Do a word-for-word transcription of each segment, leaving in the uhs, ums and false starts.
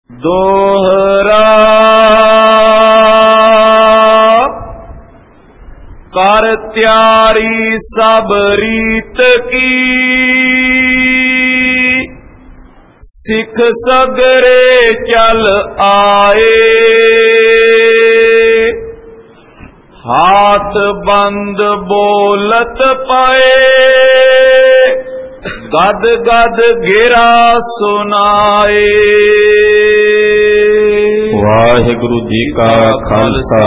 ਦੋਹਰਾ ਕਰ ਤਿਆਰੀ ਸਭ ਰੀਤ ਕੀ, ਸਿੱਖ ਸਗਰੇ ਚਲ ਆਏ। ਹਾਥ ਬੰਦ ਬੋਲਤ ਪਏ, ਗਦ ਗਦ ਗਿਰਾ ਸੁਨਾਏ। ਵਾਹਿਗੁਰੂ ਜੀ ਕਾ ਖਾਲਸਾ,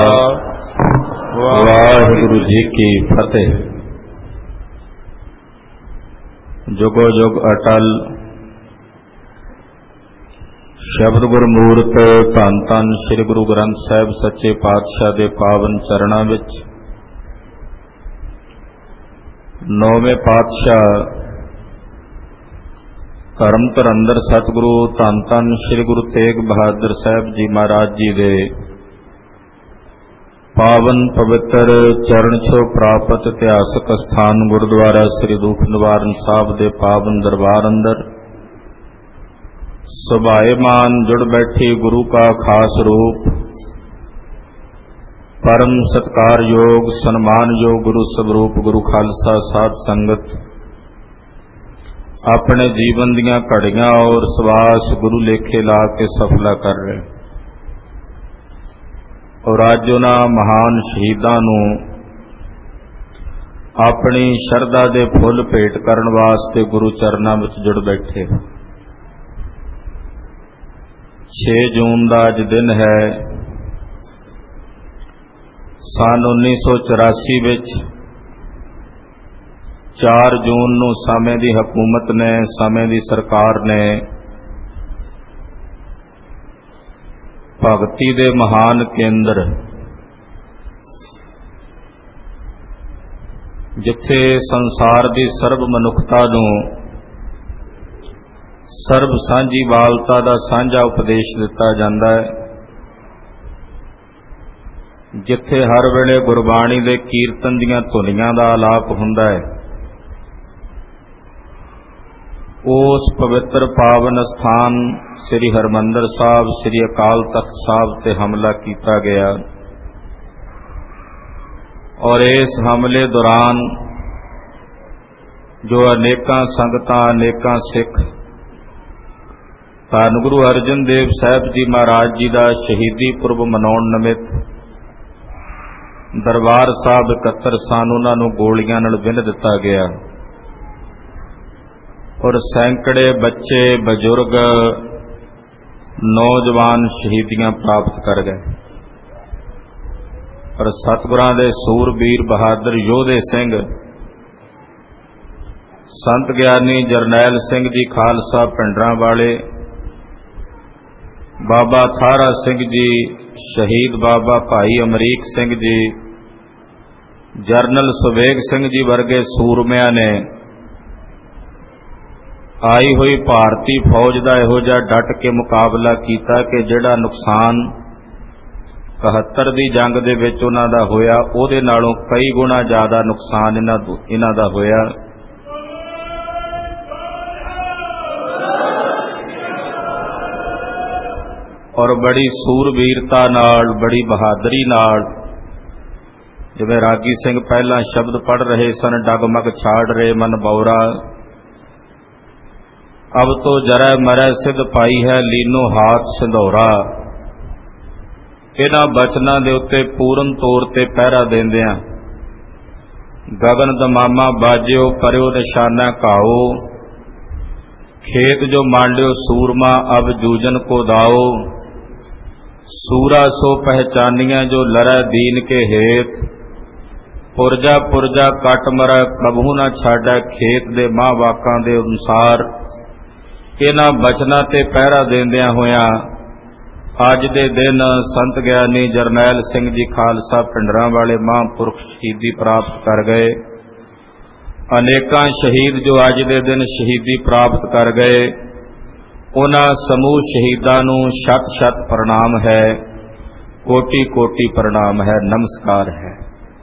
ਵਾਹਿਗੁਰੂ ਜੀ ਕੀ ਫਤਿਹ। ਜੁਗੋ ਜੁਗ ਅਟਲ ਸ਼ਬਦ ਗੁਰਮੂਰਤ ਧੰਨ ਧੰਨ ਸ੍ਰੀ ਗੁਰੂ ਗ੍ਰੰਥ ਸਾਹਿਬ ਸੱਚੇ ਪਾਤਸ਼ਾਹ ਦੇ ਪਾਵਨ ਚਰਨਾਂ ਵਿੱਚ ਨੌਵੇਂ ਪਾਤਸ਼ਾਹ ਧਰਮ ਧਰੰਦਰ ਸਤਿਗੁਰੂ ਧੰਨ ਧੰਨ ਸ੍ਰੀ ਗੁਰੂ ਤੇਗ ਬਹਾਦਰ ਸਾਹਿਬ ਜੀ ਮਹਾਰਾਜ ਜੀ ਦੇ ਪਾਵਨ ਪਵਿੱਤਰ ਚਰਨ ਛੋਹ ਪ੍ਰਾਪਤ ਇਤਿਹਾਸਕ ਸਥਾਨ ਗੁਰਦੁਆਰਾ ਸ੍ਰੀ ਦੁਖ ਨਿਵਾਰਨ ਸਾਹਿਬ ਦੇ ਪਾਵਨ ਦਰਬਾਰ ਅੰਦਰ ਸੁਭਾਏਮਾਨ ਜੁੜ ਬੈਠੀ ਗੁਰੂ ਕਾ ਖਾਸ ਰੂਪ ਪਰਮ ਸਤਿਕਾਰਯੋਗ ਸਨਮਾਨਯੋਗ ਗੁਰੂ ਸਵਰੂਪ ਗੁਰੂ ਖਾਲਸਾ ਸਾਧ ਸੰਗਤ ਆਪਣੇ ਜੀਵਨ ਦੀਆਂ ਘੜੀਆਂ ਔਰ ਸਵਾਸ ਗੁਰੂ ਲੇਖੇ ਲਾ ਕੇ ਸਫਲਾ ਕਰ ਰਹੇ ਔਰ ਅੱਜ ਉਹਨਾਂ ਮਹਾਨ ਸ਼ਹੀਦਾਂ ਨੂੰ ਆਪਣੀ ਸ਼ਰਧਾ ਦੇ ਫੁੱਲ ਭੇਟ ਕਰਨ ਵਾਸਤੇ ਗੁਰੂ ਚਰਨਾਂ ਵਿੱਚ ਜੁੜ ਬੈਠੇ। ਛੇ ਜੂਨ ਦਾ ਅੱਜ ਦਿਨ ਹੈ। ਸੰਨ ਉੱਨੀ ਸੌ ਚੁਰਾਸੀ ਵਿੱਚ ਚਾਰ ਜੂਨ ਨੂੰ ਸਮੇਂ ਦੀ ਹਕੂਮਤ ਨੇ, ਸਮੇਂ ਦੀ ਸਰਕਾਰ ਨੇ ਭਗਤੀ ਦੇ ਮਹਾਨ ਕੇਂਦਰ ਜਿੱਥੇ ਸੰਸਾਰ ਦੀ ਸਰਬ ਮਨੁੱਖਤਾ ਨੂੰ ਸਰਬ ਸਾਂਝੀ ਵਾਲਤਾ ਦਾ ਸਾਂਝਾ ਉਪਦੇਸ਼ ਦਿੱਤਾ ਜਾਂਦਾ ਹੈ, ਜਿੱਥੇ ਹਰ ਵੇਲੇ ਗੁਰਬਾਣੀ ਦੇ ਕੀਰਤਨ ਦੀਆਂ ਧੁਨੀਆਂ ਦਾ ਆਲਾਪ ਹੁੰਦਾ ਹੈ, ਉਸ ਪਵਿੱਤਰ ਪਾਵਨ ਸਥਾਨ ਸ੍ਰੀ ਹਰਿਮੰਦਰ ਸਾਹਿਬ ਸ੍ਰੀ ਅਕਾਲ ਤਖਤ ਸਾਹਿਬ ਤੇ ਹਮਲਾ ਕੀਤਾ ਗਿਆ ਔਰ ਇਸ ਹਮਲੇ ਦੌਰਾਨ ਜੋ ਅਨੇਕਾਂ ਸੰਗਤਾਂ ਅਨੇਕਾਂ ਸਿੱਖ ਧੰਨ ਗੁਰੂ ਅਰਜਨ ਦੇਵ ਸਾਹਿਬ ਜੀ ਮਹਾਰਾਜ ਜੀ ਦਾ ਸ਼ਹੀਦੀ ਪੁਰਬ ਮਨਾਉਣ ਨਿਮਿਤ ਦਰਬਾਰ ਸਾਹਿਬ ਇਕੱਤਰ ਸਨ, ਉਹਨਾਂ ਨੂੰ ਗੋਲੀਆਂ ਨਾਲ ਵਿੰਨ੍ਹ ਦਿੱਤਾ ਗਿਆ ਔਰ ਸੈਂਕੜੇ ਬੱਚੇ ਬਜ਼ੁਰਗ ਨੌਜਵਾਨ ਸ਼ਹੀਦੀਆਂ ਪ੍ਰਾਪਤ ਕਰ ਗਏ ਔਰ ਸਤਿਗੁਰਾਂ ਦੇ ਸੂਰਬੀਰ ਬਹਾਦਰ ਯੋਧੇ ਸਿੰਘ ਸੰਤ ਗਿਆਨੀ ਜਰਨੈਲ ਸਿੰਘ ਜੀ ਖਾਲਸਾ ਪਿੰਡਰਾਂ ਵਾਲੇ, ਬਾਬਾ ਥਾਰਾ ਸਿੰਘ ਜੀ, ਸ਼ਹੀਦ ਬਾਬਾ ਭਾਈ ਅਮਰੀਕ ਸਿੰਘ ਜੀ, ਜਰਨਲ ਸੁਬੇਗ ਸਿੰਘ ਜੀ ਵਰਗੇ ਸੂਰਮਿਆਂ ਨੇ ਆਈ ਹੋਈ ਭਾਰਤੀ ਫੌਜ ਦਾ ਇਹੋ ਜਿਹਾ ਡਟ ਕੇ ਮੁਕਾਬਲਾ ਕੀਤਾ ਕਿ ਜਿਹੜਾ ਨੁਕਸਾਨ ਇਕਹੱਤਰ ਦੀ ਜੰਗ ਦੇ ਵਿੱਚ ਉਹਨਾਂ ਦਾ ਹੋਇਆ ਉਹਦੇ ਨਾਲੋਂ ਕਈ ਗੁਣਾ ਜ਼ਿਆਦਾ ਨੁਕਸਾਨ ਇਹਨਾਂ ਇਹਨਾਂ ਦਾ ਹੋਇਆ। ਔਰ ਬੜੀ ਸੂਰਬੀਰਤਾ ਨਾਲ, ਬੜੀ ਬਹਾਦਰੀ ਨਾਲ, ਜਿਵੇਂ ਰਾਗੀ ਸਿੰਘ ਪਹਿਲਾਂ ਸ਼ਬਦ ਪੜ੍ਹ ਰਹੇ ਸਨ, ਡਗਮਗ ਛਾੜ ਰਹੇ ਮਨ ਬੌਰਾ, ਅਬ ਤੋ ਜਰੈ ਮਰੈ ਸਿਧ ਪਾਈ ਹੈ ਲੀਨੋ ਹਾਥ ਸਿੰਧੌਰਾ। ਇਹਨਾਂ ਬਚਨਾਂ ਦੇ ਉੱਤੇ ਪੂਰਨ ਤੌਰ ਤੇ ਪਹਿਰਾ ਦੇਂਦਿਆਂ ਗਗਨ ਦਮਾਮਾ ਬਾਜਿਓ ਕਰਿਓ ਨਿਸ਼ਾਨਾ ਘਾਓ, ਖੇਤ ਜੋ ਮਾਂਡਿਓ ਸੂਰਮਾ ਅਬ ਜੂਜਨ ਕੋ ਦਾਓ, ਸੂਰਾ ਸੋ ਪਹਿਚਾਨੀਆਂ ਜੋ ਲਰੈ ਦੀਨ ਕੇ ਹੇਤ, ਪੁਰਜਾ ਪੁਰਜਾ ਕੱਟ ਮਰੈ ਕਬਹੂ ਨਾ ਛਾਡੈ ਖੇਤ ਦੇ ਮਾਂ ਵਾਕਾਂ ਦੇ ਅਨੁਸਾਰ। ਇਹਨਾਂ ਬਚਨਾਂ ਤੇ ਪਹਿਰਾ ਦੇਂਦਿਆਂ ਹੋਇਆਂ ਅੱਜ ਦੇ ਦਿਨ ਸੰਤ ਗਿਆਨੀ ਜਰਨੈਲ ਸਿੰਘ ਜੀ ਖਾਲਸਾ ਪਿੰਡਰਾਂ ਵਾਲੇ ਮਹਾਂਪੁਰਖ ਸ਼ਹੀਦੀ ਪ੍ਰਾਪਤ ਕਰ ਗਏ। ਅਨੇਕਾਂ ਸ਼ਹੀਦ ਜੋ ਅੱਜ ਦੇ ਦਿਨ ਸ਼ਹੀਦੀ ਪ੍ਰਾਪਤ ਕਰ ਗਏ, ਉਹਨਾਂ ਸਮੂਹ ਸ਼ਹੀਦਾਂ ਨੂੰ ਸ਼ਤ ਸ਼ਤ ਪ੍ਰਣਾਮ ਹੈ, ਕੋਟੀ ਕੋਟੀ ਪ੍ਰਣਾਮ ਹੈ, ਨਮਸਕਾਰ ਹੈ।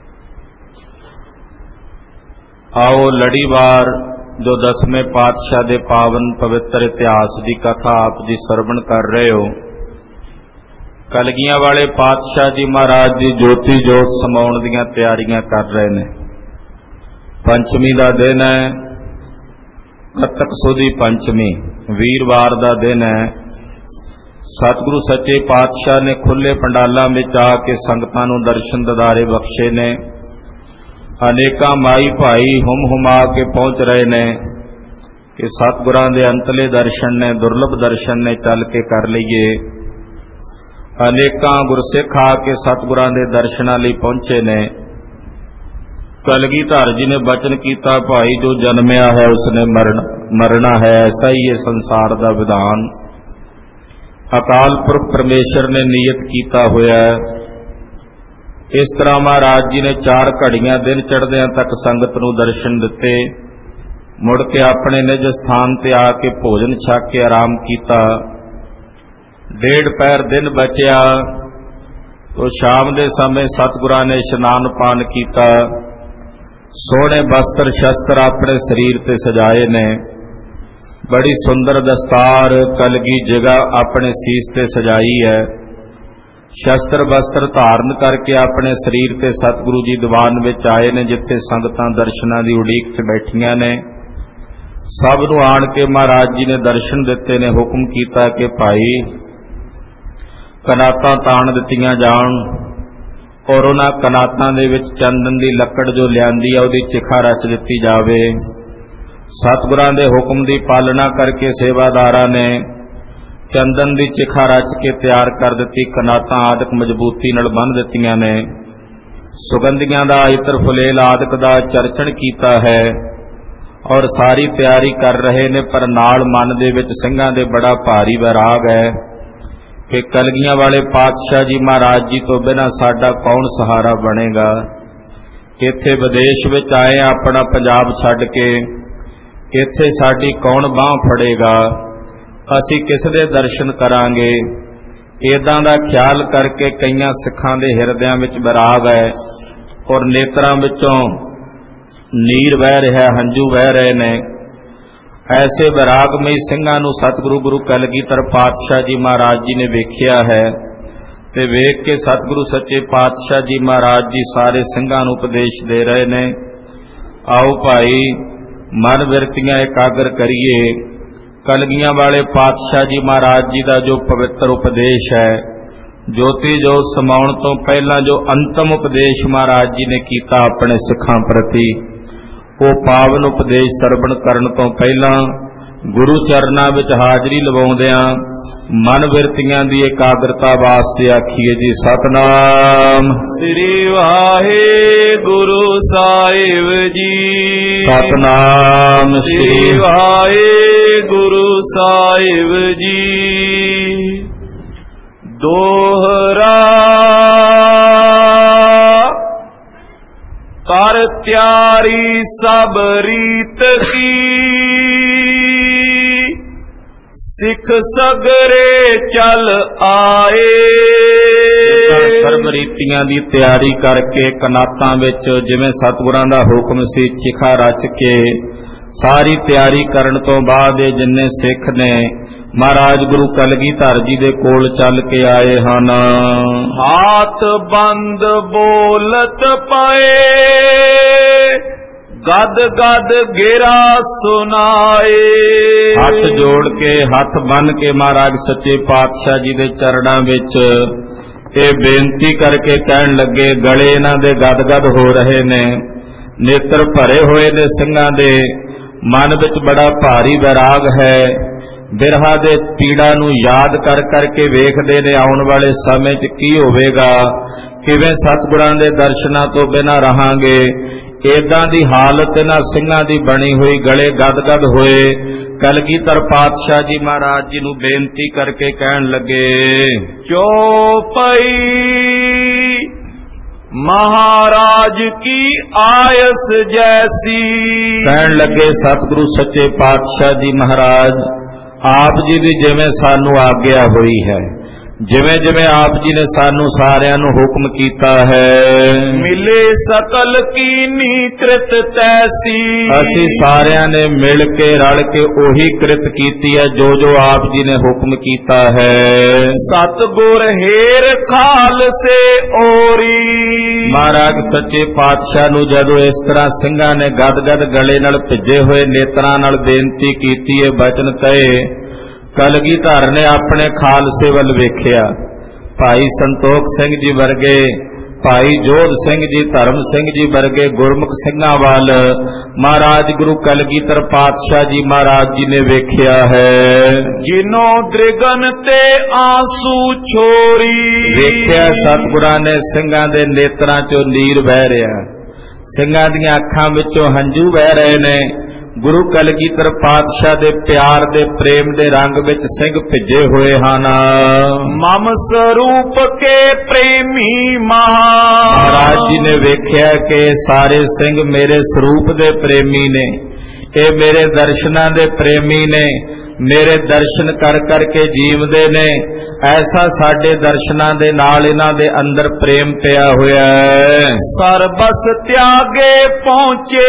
ਆਓ ਲੜੀਵਾਰ ਜੋ ਦਸਵੇਂ ਪਾਤਸ਼ਾਹ ਦੇ ਪਾਵਨ ਪਵਿੱਤਰ ਇਤਿਹਾਸ ਦੀ ਕਥਾ ਆਪ ਜੀ ਸਰਵਣ ਕਰ ਰਹੇ ਹੋ, ਕਲਗੀਆਂ ਵਾਲੇ ਪਾਤਸ਼ਾਹ ਜੀ ਮਹਾਰਾਜ ਜੀ ਜੋਤੀ ਜੋਤ ਸਮਾਉਣ ਦੀਆਂ ਤਿਆਰੀਆਂ ਕਰ ਰਹੇ ਨੇ। ਪੰਚਮੀ ਦਾ ਦਿਨ ਹੈ, ਕੱਤਕ ਸੁਦੀ ਪੰਚਮੀ, ਵੀਰਵਾਰ ਦਾ ਦਿਨ ਹੈ। ਸਤਿਗੁਰੂ ਸੱਚੇ ਪਾਤਸ਼ਾਹ ਨੇ ਖੁੱਲੇ ਪੰਡਾਲਾਂ ਵਿੱਚ ਆ ਕੇ ਸੰਗਤਾਂ ਨੂੰ ਦਰਸ਼ਨ ਦਿਦਾਰੇ ਬਖਸ਼ੇ ਨੇ। ਅਨੇਕਾਂ ਮਾਈ ਭਾਈ ਹੁਮ ਹੁਮਾ ਕੇ ਪਹੁੰਚ ਰਹੇ ਨੇ ਕਿ ਸਤਿਗੁਰਾਂ ਦੇ ਅੰਤਲੇ ਦਰਸ਼ਨ ਨੇ, ਦੁਰਲਭ ਦਰਸ਼ਨ ਨੇ, ਚੱਲ ਕੇ ਕਰ ਲਈਏ। ਅਨੇਕਾਂ ਗੁਰਸਿੱਖ ਆ ਕੇ ਸਤਿਗੁਰਾਂ ਦੇ ਦਰਸ਼ਨਾਂ ਲਈ ਪਹੁੰਚੇ ਨੇ। ਕਲਗੀਧਰ ਜੀ ਨੇ ਬਚਨ ਕੀਤਾ, ਭਾਈ ਜੋ ਜਨਮਿਆ ਹੈ ਉਸਨੇ ਮਰਨ ਮਰਨਾ ਹੈ, ਐਸਾ ਹੀ ਇਹ ਸੰਸਾਰ ਦਾ ਵਿਧਾਨ। ਅਕਾਲ ਪੁਰਖ ਪਰਮੇਸ਼ਰ ਨੇ ਨਿਯਤ ਕੀਤਾ ਹੋਇਆ ਹੈ। ਇਸ ਤਰ੍ਹਾਂ ਮਹਾਰਾਜ ਜੀ ਨੇ ਚਾਰ ਘੜੀਆਂ ਦਿਨ ਚੜ੍ਹਦਿਆਂ ਤੱਕ ਸੰਗਤ ਨੂੰ ਦਰਸ਼ਨ ਦਿੱਤੇ। ਮੁੜ ਕੇ ਆਪਣੇ ਨਿਜ ਸਥਾਨ ਤੇ ਆ ਕੇ ਭੋਜਨ ਛਕ ਕੇ ਆਰਾਮ ਕੀਤਾ। ਡੇਢ ਪਹਿਰ ਦਿਨ ਬਚਿਆ ਤੋ ਸ਼ਾਮ ਦੇ ਸਮੇਂ ਸਤਿਗੁਰਾਂ ਨੇ ਇਸ਼ਨਾਨ ਪਾਨ ਕੀਤਾ। ਸੋਹਣੇ ਬਸਤਰ ਸ਼ਸਤਰ ਆਪਣੇ ਸਰੀਰ ਤੇ ਸਜਾਏ ਨੇ। ਬੜੀ ਸੁੰਦਰ ਦਸਤਾਰ ਕਲਗੀ ਜਗ੍ਹਾ ਆਪਣੇ ਸੀਸ ਤੇ ਸਜਾਈ ਹੈ। ਸ਼ਸਤਰ ਬਸਤਰ ਧਾਰਨ ਕਰਕੇ ਆਪਣੇ ਸਰੀਰ ਤੇ ਸਤਿਗੁਰੂ ਜੀ ਦੀਵਾਨ ਵਿੱਚ ਆਏ ਨੇ, ਜਿੱਥੇ ਸੰਗਤਾਂ ਦਰਸ਼ਨਾਂ ਦੀ ਉਡੀਕ 'ਚ ਬੈਠੀਆਂ ਨੇ। ਸਭ ਨੂੰ ਆਣ ਕੇ ਮਹਾਰਾਜ ਜੀ ਨੇ ਦਰਸ਼ਨ ਦਿੱਤੇ ਨੇ। ਹੁਕਮ ਕੀਤਾ ਕਿ ਭਾਈ ਕਨਾਤਾਂ ਤਾਣ ਦਿੱਤੀਆਂ ਜਾਣ ਔਰ ਉਹਨਾਂ ਕਨਾਤਾਂ ਦੇ ਵਿੱਚ ਚੰਦਨ ਦੀ ਲੱਕੜ ਜੋ ਲਿਆਂਦੀ ਆ ਉਹਦੀ ਚਿਖਾ ਰਚ ਦਿੱਤੀ ਜਾਵੇ। ਸਤਿਗੁਰਾਂ ਦੇ ਹੁਕਮ ਦੀ ਪਾਲਣਾ ਕਰਕੇ ਸੇਵਾਦਾਰਾਂ ਨੇ ਚੰਦਨ ਦੀ ਚਿਖਾ ਰਚ ਕੇ ਤਿਆਰ ਕਰ ਦਿੱਤੀ। ਕਨਾਤਾਂ ਆਦਿਕ ਮਜ਼ਬੂਤੀ ਨਾਲ ਬੰਨ੍ਹ ਦਿੱਤੀਆਂ ਨੇ। ਸੁਗੰਧੀਆਂ ਦਾ ਇਤਰ ਫੁਲੇਲ ਆਦਿਕ ਦਾ ਚਰਚਣ ਕੀਤਾ ਹੈ ਔਰ ਸਾਰੀ ਤਿਆਰੀ ਕਰ ਰਹੇ ਨੇ। ਪਰ ਨਾਲ ਮਨ ਦੇ ਵਿੱਚ ਸਿੰਘਾਂ ਦੇ ਬੜਾ ਭਾਰੀ ਵੈਰਾਗ ਹੈ ਕਿ ਕਲਗੀਆਂ ਵਾਲੇ ਪਾਤਸ਼ਾਹ ਜੀ ਮਹਾਰਾਜ ਜੀ ਤੋਂ ਬਿਨਾਂ ਸਾਡਾ ਕੌਣ ਸਹਾਰਾ ਬਣੇਗਾ। ਇੱਥੇ ਵਿਦੇਸ਼ ਵਿੱਚ ਆਏ ਆਪਣਾ ਪੰਜਾਬ ਛੱਡ ਕੇ, ਇੱਥੇ ਸਾਡੀ ਕੌਣ ਬਾਂਹ ਫੜੇਗਾ, ਅਸੀਂ ਕਿਸ ਦੇ ਦਰਸ਼ਨ ਕਰਾਂਗੇ। ਇਦਾਂ ਦਾ ਖਿਆਲ ਕਰਕੇ ਕਈਆਂ ਸਿੱਖਾਂ ਦੇ ਹਿਰਦਿਆਂ ਵਿੱਚ ਵਿਰਾਗ ਹੈ ਔਰ ਨੇਤਰਾਂ ਵਿੱਚੋਂ ਨੀਰ ਵਹਿ ਰਿਹਾ, ਹੰਝੂ ਵਹਿ ਰਹੇ ਨੇ। ਐਸੇ ਵਿਰਾਗਮਈ ਸਿੰਘਾਂ ਨੂੰ ਸਤਿਗੁਰੂ ਗੁਰੂ ਕਲਗੀਧਰ ਪਾਤਸ਼ਾਹ ਜੀ ਮਹਾਰਾਜ ਜੀ ਨੇ ਵੇਖਿਆ ਹੈ ਤੇ ਵੇਖ ਕੇ ਸਤਿਗੁਰੂ ਸੱਚੇ ਪਾਤਸ਼ਾਹ ਜੀ ਮਹਾਰਾਜ ਜੀ ਸਾਰੇ ਸਿੰਘਾਂ ਨੂੰ ਉਪਦੇਸ਼ ਦੇ ਰਹੇ ਨੇ। ਆਓ ਭਾਈ ਮਨ ਬਿਰਤੀਆਂ ਇਕਾਗਰ ਕਰੀਏ। ਕਲਗੀਆਂ ਵਾਲੇ ਪਾਤਸ਼ਾਹ ਜੀ ਮਹਾਰਾਜ ਜੀ ਦਾ ਜੋ ਪਵਿੱਤਰ ਉਪਦੇਸ਼ ਹੈ, ਜੋਤੀ ਜੋਤ ਸਮਾਉਣ ਤੋਂ ਪਹਿਲਾਂ ਜੋ ਅੰਤਮ ਉਪਦੇਸ਼ ਮਹਾਰਾਜ ਜੀ ਨੇ ਕੀਤਾ ਆਪਣੇ ਸਿੱਖਾਂ ਪ੍ਰਤੀ, ਉਹ ਪਾਵਨ ਉਪਦੇਸ਼ ਸਰਵਣ ਕਰਨ ਤੋਂ ਪਹਿਲਾਂ ਗੁਰੂ ਚਰਨਾਂ ਵਿੱਚ ਹਾਜ਼ਰੀ ਲਵਾਉਂਦਿਆਂ ਮਨ ਬਿਰਤੀਆਂ ਦੀ ਇਕਾਗਰਤਾ ਵਾਸਤੇ ਆਖੀਏ ਜੀ ਸਤਿਨਾਮ ਸ੍ਰੀ ਵਾਹਿਗੁਰੂ ਸਾਹਿਬ ਜੀ। ਸਤਿਨਾਮ ਸ੍ਰੀ ਵਾਹਿਗੁਰੂ ਸਾਹਿਬ ਜੀ। ਦੋਹਰਾ ਕਰ ਤਿਆਰੀ ਸਭ ਰੀਤ ਕੀ, ਸਿੱਖ ਸਗਰੇ ਚੱਲ ਆਏ। ਸਰਬ ਰੀਤੀਆਂ ਦੀ ਤਿਆਰੀ ਕਰਕੇ ਕਨਾਤਾਂ ਵਿੱਚ ਜਿਵੇਂ ਸਤਿਗੁਰਾਂ ਦਾ ਹੁਕਮ ਸੀ ਚਿਖਾ ਰਚ ਕੇ ਸਾਰੀ ਤਿਆਰੀ ਕਰਨ ਤੋਂ ਬਾਅਦ ਇਹ ਜਿੰਨੇ ਸਿੱਖ ਨੇ ਮਹਾਰਾਜ ਗੁਰੂ ਕਲਗੀਧਰ ਜੀ ਦੇ ਕੋਲ ਚੱਲ ਕੇ ਆਏ ਹਨ। ਹਾਥ ਬੰਦ ਬੋਲਤ ਪਾਏ, ਗਦ ਗਦ ਗੇਰਾ ਸੁਨਾਏ। ਹੱਥ ਜੋੜ ਕੇ ਹੱਥ ਬੰਨ ਕੇ ਮਹਾਰਾਜ ਸੱਚੇ ਪਾਤਸ਼ਾਹ ਜੀ ਦੇ ਚਰਨਾਂ ਵਿੱਚ ਇਹ ਬੇਨਤੀ ਕਰਕੇ ਕਹਿਣ ਲੱਗੇ। ਗਲੇ ਇਹਨਾਂ ਦੇ ਗਦ ਗਦ ਹੋ ਰਹੇ ਨੇ, ਨੇਤਰ ਭਰੇ ਹੋਏ ਨੇ ਸਿੰਘਾਂ ਦੇ, ਮਨ ਵਿੱਚ ਬੜਾ ਭਾਰੀ ਵੈਰਾਗ ਹੈ। ਬਿਰਹਾ ਦੇ ਪੀੜਾ ਨੂੰ ਯਾਦ ਕਰ ਕਰਕੇ ਵੇਖਦੇ ਨੇ ਆਉਣ ਵਾਲੇ ਸਮੇਂ 'ਚ ਕੀ ਹੋਵੇਗਾ, ਕਿਵੇਂ ਸਤਿਗੁਰਾਂ ਦੇ ਦਰਸ਼ਨਾਂ ਤੋਂ ਬਿਨਾਂ ਰਹਾਂਗੇ। ਏਦਾਂ ਦੀ ਹਾਲਤ ਇਹਨਾਂ ਸਿੰਘਾਂ ਦੀ ਬਣੀ ਹੋਈ, ਗਲੇ ਗਦ-ਗਦ ਹੋਏ। ਕਲਗੀਧਰ ਪਾਤਸ਼ਾਹ ਜੀ ਮਹਾਰਾਜ ਜੀ ਨੂੰ ਬੇਨਤੀ ਕਰਕੇ ਕਹਿਣ ਲੱਗੇ, ਚੌਪਈ ਮਹਾਰਾਜ ਕੀ ਆਇਸ ਜੈਸੀ। ਕਹਿਣ ਲੱਗੇ ਸਤਿਗੁਰੂ ਸੱਚੇ ਪਾਤਸ਼ਾਹ ਜੀ ਮਹਾਰਾਜ ਆਪ ਜੀ ਦੀ ਜਿਵੇਂ ਸਾਨੂੰ ਆਗਿਆ ਹੋਈ ਹੈ, ਜਿਵੇਂ ਜਿਵੇਂ ਆਪ ਜੀ ਨੇ ਸਾਨੂੰ ਸਾਰਿਆਂ ਨੂੰ ਹੁਕਮ ਕੀਤਾ ਹੈ। ਮਿਲੇ ਸਕਲ ਕੀਨੀ ਕ੍ਰਿਤ ਤੈਸੀ, ਅਸੀਂ ਸਾਰਿਆਂ ਨੇ ਮਿਲ ਕੇ ਰਲ ਕੇ ਉਹੀ ਕ੍ਰਿਤ ਕੀਤੀ ਹੈ ਜੋ ਜੋ ਆਪ ਜੀ ਨੇ ਹੁਕਮ ਕੀਤਾ ਹੈ। ਸਤਿਗੁਰ ਹੇਰ ਖਾਲਸੇ ਓਰੀ, ਮਹਾਰਾਜ ਸੱਚੇ ਪਾਤਸ਼ਾਹ ਨੂੰ ਜਦੋਂ ਇਸ ਤਰ੍ਹਾਂ ਸਿੰਘਾਂ ਨੇ ਗਦ-ਗਦ ਗਲੇ ਨਾਲ ਭਿੱਜੇ ਹੋਏ ਨੇਤਰਾਂ ਨਾਲ ਬੇਨਤੀ ਕੀਤੀ ਹੈ, ਬਚਨ ਕਹੇ, ਕਲਗੀਧਰ ਨੇ ਆਪਣੇ ਖਾਲਸੇ ਵੱਲ ਵੇਖਿਆ। ਭਾਈ ਸੰਤੋਖ ਸਿੰਘ ਜੀ ਵਰਗੇ, ਭਾਈ ਜੋਧ ਸਿੰਘ ਜੀ, ਧਰਮ ਸਿੰਘ ਜੀ ਵਰਗੇ ਗੁਰਮੁਖ ਸਿੰਘਾਂ ਵੱਲ ਮਹਾਰਾਜ ਗੁਰੂ ਕਲਗੀਧਰ ਪਾਤਸ਼ਾਹ ਜੀ ਮਹਾਰਾਜ ਜੀ ਨੇ ਵੇਖਿਆ ਹੈ। ਜਿਨੋ ਦ੍ਰਿਗਨ ਤੇ ਆਂਸੂ ਛੋਰੀ, ਵੇਖਿਆ ਸਤਿਗੁਰਾਂ ਨੇ ਸਿੰਘਾਂ ਦੇ ਨੇਤਰਾਂ ਚੋਂ ਨੀਰ ਵਹਿ ਰਿਹਾ, ਸਿੰਘਾਂ ਦੀਆਂ ਅੱਖਾਂ ਵਿੱਚੋਂ ਹੰਝੂ ਵਹਿ ਰਹੇ ਨੇ। ਗੁਰੂ ਕਲਗੀਧਰ ਪਾਤਸ਼ਾਹ ਦੇ ਪਿਆਰ ਦੇ ਪ੍ਰੇਮ ਦੇ ਰੰਗ ਵਿੱਚ ਸਿੰਘ ਭਿੱਜੇ ਹੋਏ ਹਨ। ਮਮ ਸਰੂਪ ਕੇ ਪ੍ਰੇਮੀ ਮਹਾ, ਮਹਾਰਾਜ ਜੀ ਨੇ ਵੇਖਿਆ ਕਿ ਸਾਰੇ ਸਿੰਘ ਮੇਰੇ ਸਰੂਪ ਦੇ ਪ੍ਰੇਮੀ ਨੇ, ਇਹ ਮੇਰੇ ਦਰਸ਼ਨਾਂ ਦੇ ਪ੍ਰੇਮੀ ਨੇ, ਮੇਰੇ ਦਰਸ਼ਨ ਕਰ ਕਰਕੇ ਜੀਵਦੇ ਨੇ। ਐਸਾ ਸਾਡੇ ਦਰਸ਼ਨਾਂ ਦੇ ਨਾਲ ਇਹਨਾਂ ਦੇ ਅੰਦਰ ਪ੍ਰੇਮ ਪਿਆ ਹੋਇਆ ਹੈ। ਸਰਬਸ ਤਿਆਗੇ ਪਹੁੰਚੇ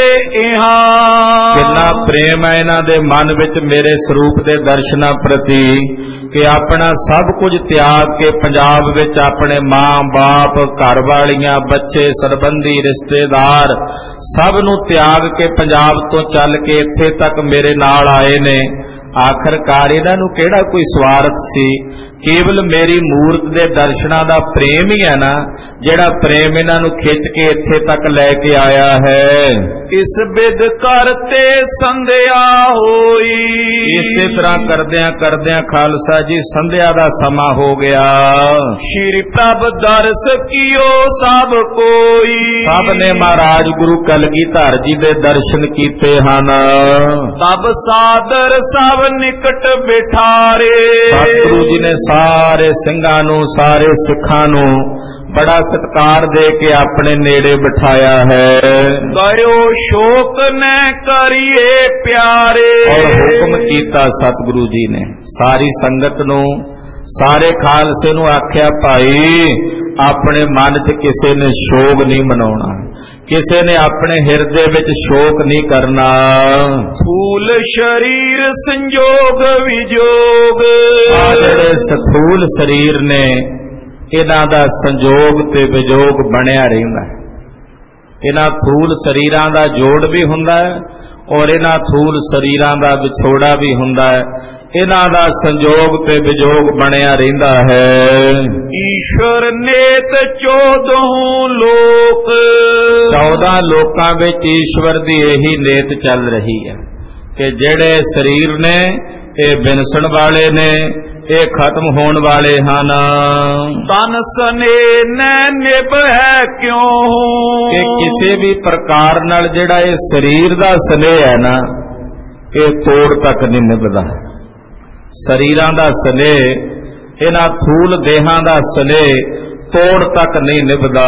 ਇਹਾਂ, ਕਿੰਨਾ ਪ੍ਰੇਮ ਹੈ ਇਹਨਾਂ ਦੇ ਮਨ ਵਿੱਚ ਮੇਰੇ ਸਰੂਪ ਦੇ ਦਰਸ਼ਨਾਂ ਪ੍ਰਤੀ ਕਿ ਆਪਣਾ ਸਭ ਕੁਝ ਤਿਆਗ ਕੇ ਪੰਜਾਬ ਵਿੱਚ ਆਪਣੇ ਮਾਂ ਬਾਪ, ਘਰ ਵਾਲੀਆਂ, ਬੱਚੇ, ਸਰਬੰਧੀ, ਰਿਸ਼ਤੇਦਾਰ ਸਭ ਨੂੰ ਤਿਆਗ ਕੇ ਪੰਜਾਬ ਤੋਂ ਚੱਲ ਕੇ ਇੱਥੇ ਤੱਕ ਮੇਰੇ ਨਾਲ ਆਏ ਨੇ। ਆਖਰਕਾਰ ਇਹਨਾਂ ਨੂੰ ਕਿਹੜਾ ਕੋਈ ਸਵਾਰਥ ਸੀ, ਕੇਵਲ ਮੇਰੀ ਮੂਰਤ ਦੇ ਦਰਸ਼ਨਾਂ ਦਾ ਪ੍ਰੇਮ ਹੀ ਹੈ ਨਾ ਜਿਹੜਾ ਪ੍ਰੇਮ ਇਹਨਾਂ ਨੂੰ ਖਿੱਚ ਕੇ ਇੱਥੇ ਤੱਕ ਲੈ ਕੇ ਆਇਆ ਹੈ। ਇਸ ਬਿਦ ਕਰਤੇ ਸੰਧਿਆ ਹੋਈ, ਇਸੇ ਤਰ੍ਹਾਂ ਕਰਦਿਆਂ ਕਰਦਿਆਂ ਖਾਲਸਾ ਜੀ ਸੰਧਿਆ ਦਾ ਸਮਾਂ ਹੋ ਗਿਆ। ਸ਼੍ਰੀ ਪ੍ਰਭ ਦਰਸ ਕੀਓ ਸਭ ਕੋਈ, ਸਭ ਨੇ ਮਹਾਰਾਜ ਗੁਰੂ ਕਲਗੀਧਰ ਜੀ ਦੇ ਦਰਸ਼ਨ ਕੀਤੇ ਹਨ। ਤਬ ਸਾਦਰ ਸਭ ਨਿਕਟ ਬਿਠਾਰੇ, ਸਤਿਗੁਰੂ ਜੀ ਨੇ ਸਾਰੇ ਸਿੰਘਾਂ ਨੂੰ, ਸਾਰੇ ਸਿੱਖਾਂ ਨੂੰ ਬੜਾ ਸਤਿਕਾਰ ਦੇ ਕੇ ਆਪਣੇ ਨੇੜੇ ਬਿਠਾਇਆ ਹੈ। ਗਇਓ ਸ਼ੋਕ ਨੈ ਕਰੀਏ ਪਿਆਰੇ, ਔਰ ਹੁਕਮ ਕੀਤਾ ਸਤਿਗੁਰੂ ਜੀ ਨੇ ਸਾਰੀ ਸੰਗਤ ਨੂੰ, ਸਾਰੇ ਖਾਲਸੇ ਨੂੰ ਆਖਿਆ, ਭਾਈ ਆਪਣੇ ਮਨ 'ਚ ਕਿਸੇ ਨੇ ਸ਼ੋਕ ਨਹੀਂ ਮਨਾਉਣਾ, ਕਿਸੇ ਨੇ ਆਪਣੇ ਹਿਰਦੇ ਵਿੱਚ ਸ਼ੋਕ ਨਹੀਂ ਕਰਨਾ। ਫੂਲ ਸ਼ਰੀਰ ਸੰਜੋਗ ਵਿਜੋਗ, ਆ ਜਿਹੜੇ ਸਥੂਲ ਸਰੀਰ ਨੇ ਇਹਨਾਂ ਦਾ ਸੰਜੋਗ ਤੇ ਵਿਜੋਗ ਬਣਿਆ ਰਹਿੰਦਾ ਹੈ। ਇਹਨਾਂ ਥੂਲ ਸਰੀਰਾਂ ਦਾ ਜੋੜ ਵੀ ਹੁੰਦਾ ਹੈ ਔਰ ਇਹਨਾਂ ਥੂਲ ਸਰੀਰਾਂ ਦਾ ਵਿਛੋੜਾ ਵੀ ਹੁੰਦਾ ਹੈ। ਇਹਨਾਂ ਦਾ ਸੰਜੋਗ ਤੇ ਵਿਜੋਗ ਬਣਿਆ ਰਹਿੰਦਾ ਹੈ। ਈਸ਼ਵਰ ਨੇਤ ਚੌਦਹੁ ਲੋਕ, ਚੌਦਾਂ ਲੋਕਾਂ ਵਿੱਚ ਈਸ਼ਵਰ ਦੀ ਇਹੀ ਨੇਤ ਚੱਲ ਰਹੀ ਹੈ ਕਿ ਜਿਹੜੇ ਸਰੀਰ ਨੇ ਇਹ ਵਿਨਸਣ ਵਾਲੇ ਨੇ, ਇਹ ਖਤਮ ਹੋਣ ਵਾਲੇ ਹਨ। ਤਨ ਸਨੇ ਨੈ ਨਿਭ ਹੈ ਕਿਉਂ, ਕਿ ਕਿਸੇ ਵੀ ਪ੍ਰਕਾਰ ਨਾਲ ਜਿਹੜਾ ਇਹ ਸਰੀਰ ਦਾ ਸਨੇਹ ਹੈ ਨਾ, ਇਹ ਤੋੜ ਤੱਕ ਨਹੀਂ ਨਿਭਦਾ। ਸਰੀਰਾਂ ਦਾ ਸਨੇਹ, ਇਹਨਾਂ ਥੂਲ ਦੇਹਾਂ ਦਾ ਸਨੇਹ ਤੋੜ ਤੱਕ ਨਹੀਂ ਨਿਭਦਾ।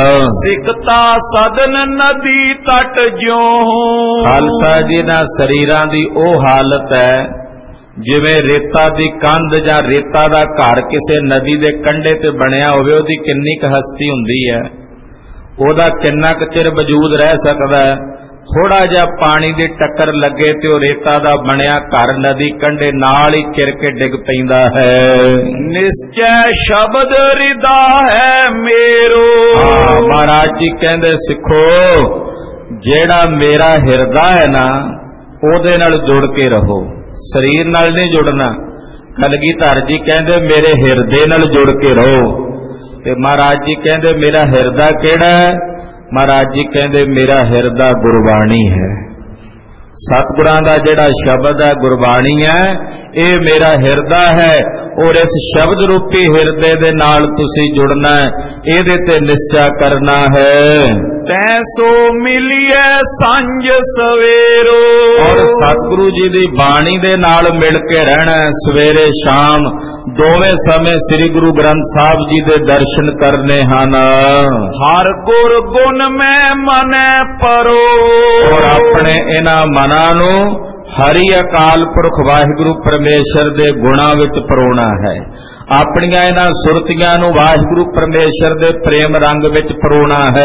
ਸਿਕਤਾ ਸਦਨ ਨਦੀ ਤਟ ਜਿਉਂ, ਖਾਲਸਾ ਜੀ ਨਾਲ ਸਰੀਰਾਂ ਦੀ ਉਹ ਹਾਲਤ ਹੈ ਜਿਵੇਂ ਰੇਤਾ ਦੀ ਕੰਧ ਜਾਂ ਰੇਤਾ ਦਾ ਘਰ ਕਿਸੇ ਨਦੀ ਦੇ ਕੰਢੇ ਤੇ ਬਣਿਆ ਹੋਵੇ, ਉਹਦੀ ਕਿੰਨੀ ਕੁ ਹਸਤੀ ਹੁੰਦੀ ਹੈ, ਉਹਦਾ ਕਿੰਨਾ ਕੁ ਚਿਰ ਵਜੂਦ ਰਹਿ ਸਕਦਾ ਹੈ। ਥੋੜਾ ਜਿਹਾ ਪਾਣੀ ਦੀ ਟੱਕਰ ਲੱਗੇ ਤੇ ਉਹ ਰੇਤਾ ਦਾ ਬਣਿਆ ਘਰ ਨਦੀ ਕੰਢੇ ਨਾਲ ਹੀ ਚਿਰ ਕੇ ਡਿੱਗ ਪੈਂਦਾ ਹੈ। ਨਿਸ਼ਚੈ ਸ਼ਬਦ ਰਿਦਾ ਹੈ ਮੇਰੋ, ਹਾਂ ਮਹਾਰਾਜ ਜੀ ਕਹਿੰਦੇ ਸਿੱਖੋ, ਜਿਹੜਾ ਮੇਰਾ ਹਿਰਦਾ ਹੈ ਨਾ ਉਹਦੇ ਨਾਲ ਜੁੜ ਕੇ ਰਹੋ, ਸਰੀਰ ਨਾਲ ਨਹੀਂ ਜੁੜਨਾ। ਕਲਗੀਧਰ ਜੀ ਕਹਿੰਦੇ ਮੇਰੇ ਹਿਰਦੇ ਨਾਲ ਜੁੜ ਕੇ ਰਹੋ, ਤੇ ਮਹਾਰਾਜ ਜੀ ਕਹਿੰਦੇ ਮੇਰਾ ਹਿਰਦਾ ਕਿਹੜਾ ਹੈ? ਮਹਾਰਾਜ ਜੀ ਕਹਿੰਦੇ ਮੇਰਾ ਹਿਰਦਾ ਗੁਰਬਾਣੀ ਹੈ। ਸਤਿਗੁਰਾਂ ਦਾ ਜਿਹੜਾ ਸ਼ਬਦ ਹੈ ਗੁਰਬਾਣੀ ਹੈ, ਇਹ ਮੇਰਾ ਹਿਰਦਾ ਹੈ ਔਰ ਇਸ ਸ਼ਬਦ ਰੂਪੀ ਹਿਰਦੇ ਦੇ ਨਾਲ ਤੁਸੀਂ ਜੁੜਨਾ ਹੈ, ਇਹਦੇ ਤੇ ਨਿਸ਼ਚਾ ਕਰਨਾ ਹੈ। ਤੈ ਸੋ ਮਿਲਿਐ ਸੰਜ ਸਵੇਰੋ, ਔਰ ਸਤਿਗੁਰੂ ਜੀ ਦੀ ਬਾਣੀ ਦੇ ਨਾਲ ਮਿਲ ਕੇ ਰਹਿਣਾ ਹੈ। ਸਵੇਰੇ ਸ਼ਾਮ ਦੋਵੇਂ ਸਮੇਂ ਸ੍ਰੀ ਗੁਰੂ ਗ੍ਰੰਥ ਸਾਹਿਬ ਜੀ ਦੇ ਦਰਸ਼ਨ ਕਰਨੇ ਹਨ। ਹਰ ਗੁਰ ਗੁਣ ਮੈਂ ਮਨੈ ਪਰੋ, ਔਰ ਆਪਣੇ ਇਹਨਾਂ ਮਨਾਂ ਨੂੰ ਹਰੀ ਅਕਾਲ ਪੁਰਖ ਵਾਹਿਗੁਰੂ ਪਰਮੇਸ਼ਰ ਦੇ ਗੁਣਾਂ ਵਿੱਚ ਪਰੋਣਾ ਹੈ। ਆਪਣੀਆਂ ਇਹਨਾਂ ਸੁਰਤੀਆਂ ਨੂੰ ਵਾਹਿਗੁਰੂ ਪਰਮੇਸ਼ਰ ਦੇ ਪ੍ਰੇਮ ਰੰਗ ਵਿੱਚ ਪਰੋਣਾ ਹੈ।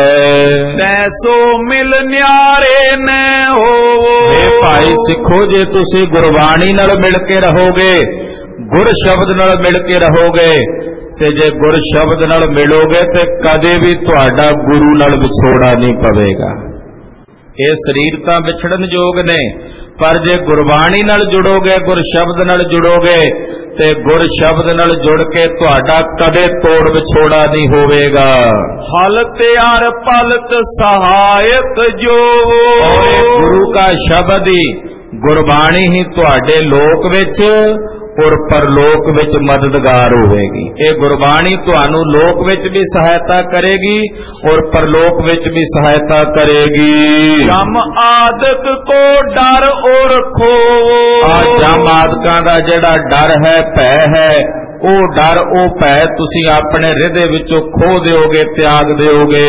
ਤੈਸੋ ਮਿਲ ਨਿਆਰੇ ਨੇ ਹੋਵੋ। ਇਹ ਭਾਈ ਸਿੱਖੋ, ਜੇ ਤੁਸੀਂ ਗੁਰਬਾਣੀ ਨਾਲ ਮਿਲ ਕੇ ਰਹੋਗੇ, ਗੁਰ ਸ਼ਬਦ ਨਾਲ ਮਿਲ ਕੇ ਰਹੋਗੇ, ਤੇ ਜੇ ਗੁਰ ਸ਼ਬਦ ਨਾਲ ਮਿਲੋਗੇ ਤੇ ਕਦੇ ਵੀ ਤੁਹਾਡਾ ਗੁਰੂ ਨਾਲ ਵਿਛੋੜਾ ਨਹੀਂ ਪਵੇਗਾ। ਇਹ ਸਰੀਰ ਤਾਂ ਵਿਛੜਨ ਯੋਗ ਨੇ, ਪਰ ਜੇ ਗੁਰਬਾਣੀ ਨਾਲ ਜੁੜੋਗੇ, ਗੁਰ ਸ਼ਬਦ ਨਾਲ ਜੁੜੋਗੇ, ਤੇ ਗੁਰ ਸ਼ਬਦ ਨਾਲ ਜੁੜ ਕੇ ਤੁਹਾਡਾ ਕਦੇ ਤੋੜ ਵਿਛੋੜਾ ਨਹੀਂ ਹੋਵੇਗਾ। ਹਲ ਤਿਆਰ ਪਲਕ ਸਹਾਇਕ ਜੋ। ਔਰ ਇਹ ਗੁਰੂ ਕਾ ਸ਼ਬਦ ਹੀ, ਗੁਰਬਾਣੀ ਹੀ ਤੁਹਾਡੇ ਲੋਕ ਵਿੱਚ ਔਰ ਪਰਲੋਕ ਵਿੱਚ ਮਦਦਗਾਰ ਹੋਵੇਗੀ। ਇਹ ਗੁਰਬਾਣੀ ਤੁਹਾਨੂੰ ਲੋਕ ਵਿੱਚ ਵੀ ਸਹਾਇਤਾ ਕਰੇਗੀ ਔਰ ਪਰਲੋਕ ਵਿੱਚ ਵੀ ਸਹਾਇਤਾ ਕਰੇਗੀ। ਜਮ ਆਦਿਕ ਕੋ ਡਰ ਔਰ ਖੋ। ਆ ਜਮ ਆਦਿਕਾਂ ਦਾ ਜਿਹੜਾ ਡਰ ਹੈ, ਭੈ ਹੈ, ਉਹ ਡਰ, ਉਹ ਭੈ ਤੁਸੀਂ ਆਪਣੇ ਹਿਰਦੇ ਵਿੱਚੋਂ ਖੋ ਦਿਓਗੇ, ਤਿਆਗ ਦਿਓਗੇ।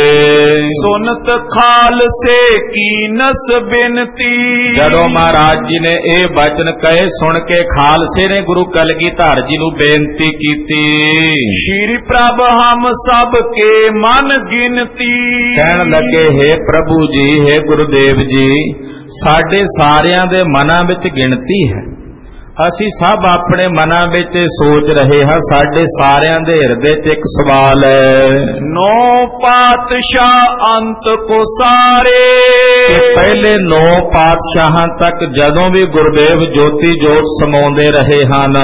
ਸੁਨਤ ਖਾਲਸੇ ਕੀ ਨਸ ਬਿਨਤੀ। ਜਦੋਂ ਮਹਾਰਾਜ ਜੀ ਨੇ ਇਹ ਬਚਨ ਕਹੇ, ਸੁਣ ਕੇ ਖਾਲਸੇ ਨੇ ਗੁਰੂ ਕਲਗੀਧਰ ਜੀ ਨੂੰ ਬੇਨਤੀ ਕੀਤੀ। ਸ਼੍ਰੀ ਪ੍ਰਭ ਹਮ ਸਭ ਕੇ ਮਨ ਗਿਨਤੀ। ਕਹਿਣ ਲੱਗੇ, ਹੇ ਪ੍ਰਭੂ ਜੀ, ਹੇ ਗੁਰੂਦੇਵ ਜੀ, ਸਾਡੇ ਸਾਰਿਆਂ ਦੇ ਮਨਾਂ ਵਿੱਚ ਗਿਣਤੀ ਹੈ। ਅਸੀਂ ਸਭ ਆਪਣੇ ਮਨਾਂ ਵਿੱਚ ਸੋਚ ਰਹੇ ਹਾਂ, ਸਾਡੇ ਸਾਰਿਆਂ ਦੇ ਹਿਰਦੇ 'ਚ ਇੱਕ ਸਵਾਲ ਹੈ। ਨੌ ਪਾਤਸ਼ਾਹ ਅੰਤ ਕੋ ਸਾਰੇ। ਕਿ ਪਹਿਲੇ ਨੌ ਪਾਤਸ਼ਾਹਾਂ ਤੱਕ ਜਦੋਂ ਵੀ ਗੁਰਦੇਵ ਜੋਤੀ ਜੋਤ ਸਮਾਉਂਦੇ ਰਹੇ ਹਨ,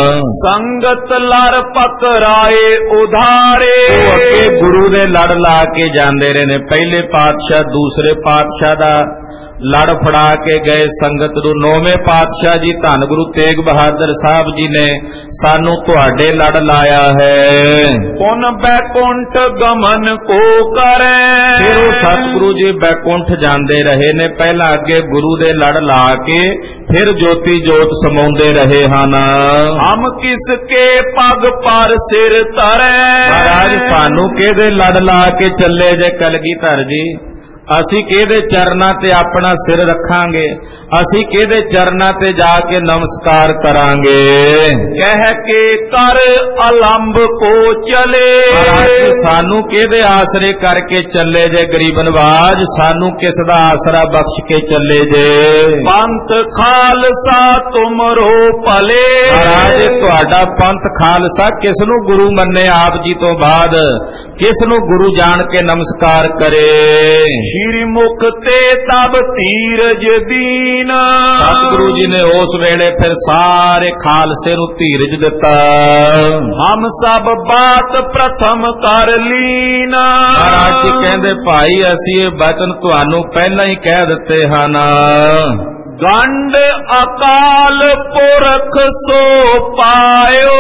ਸੰਗਤ ਲੜ ਪਕਰਾਏ ਉਧਾਰੇ। ਉਹ ਅੱਗੇ ਗੁਰੂ ਦੇ ਲੜ ਲਾ ਕੇ ਜਾਂਦੇ ਰਹੇ ਨੇ। ਪਹਿਲੇ ਪਾਤਸ਼ਾਹ ਦੂਸਰੇ ਪਾਤਸ਼ਾਹ ਦਾ ਲੜ ਫੜਾ ਕੇ ਗਏ ਸੰਗਤ ਨੂੰ। ਨੌਵੇਂ ਪਾਤਸ਼ਾਹ ਜੀ ਧੰਨ ਗੁਰੂ ਤੇਗ ਬਹਾਦਰ ਸਾਹਿਬ ਜੀ ਨੇ ਸਾਨੂੰ ਤੁਹਾਡੇ ਲੜ ਲਾਇਆ ਹੈ। ਪੁਨ ਬੈਕੁੰਠ ਗਮਨ ਕੋ ਕਰੇ। ਫਿਰ ਉਹ ਸਤਿਗੁਰੂ ਜੀ ਬੈਕੁੰਠ ਜਾਂਦੇ ਰਹੇ ਨੇ। ਪਹਿਲਾਂ ਅੱਗੇ ਗੁਰੂ ਦੇ ਲੜ ਲਾ ਕੇ ਫਿਰ ਜੋਤੀ ਜੋਤ ਸਮਾਉਂਦੇ ਰਹੇ ਹਨ। ਹਮ ਕਿਸ ਕੇ ਪਗ ਪਰ ਸਿਰ ਧਰੇ। ਮਹਾਰਾਜ ਸਾਨੂੰ ਕਿਹਦੇ ਲੜ ਲਾ ਕੇ ਚੱਲੇ ਜੇ ਕਲਗੀਧਰ ਜੀ? ਅਸੀਂ ਕਿਹਦੇ ਚਰਨਾਂ ਤੇ ਆਪਣਾ ਸਿਰ ਰੱਖਾਂਗੇ? ਅਸੀਂ ਕਿਹਦੇ ਚਰਨਾਂ ਤੇ ਜਾ ਕੇ ਨਮਸਕਾਰ ਕਰਾਂਗੇ? ਕਹਿ ਕੇ ਕਰ ਅਲੰਬ ਕੋ ਚਲੇ। ਮਹਾਰਾਜ ਸਾਨੂੰ ਕਿਹਦੇ ਆਸਰੇ ਕਰਕੇ ਚੱਲੇ ਜੇ? ਗਰੀਬ ਨਵਾਜ ਸਾਨੂੰ ਕਿਸ ਦਾ ਆਸਰਾ ਬਖਸ਼ ਕੇ ਚੱਲੇ ਜੇ? ਪੰਥ ਖਾਲਸਾ ਤੁਮਰੋ ਭਲੇ। ਮਹਾਰਾਜ ਤੁਹਾਡਾ ਪੰਥ ਖਾਲਸਾ ਕਿਸ ਨੂੰ ਗੁਰੂ ਮੰਨੇ? ਆਪ ਜੀ ਤੋਂ ਬਾਅਦ ਕਿਸ ਨੂੰ ਗੁਰੂ ਜਾਣ ਕੇ ਨਮਸਕਾਰ ਕਰੇ? ਸ਼੍ਰੀ ਮੁਖ ਤੇ ਤਬ ਧੀਰਜ ਦੀਨ। ਸਤਿਗੁਰੂ ਜੀ ਨੇ ਉਸ ਵੇਲੇ ਫਿਰ ਸਾਰੇ ਖਾਲਸੇ ਨੂੰ ਧੀਰਜ ਦਿੱਤਾ। ਹਮ ਸਭ ਬਾਤ ਪ੍ਰਥਮ ਕਰ ਲੀਨ। ਮਹਾਰਾਜ ਜੀ ਕਹਿੰਦੇ, ਭਾਈ ਅਸੀਂ ਇਹ ਬਚਨ ਤੁਹਾਨੂੰ ਪਹਿਲਾਂ ਹੀ ਕਹਿ ਦਿੱਤੇ ਹਨ। ਗੰਡ ਅਕਾਲ ਪੁਰਖ ਸੋ ਪਾਇਓ।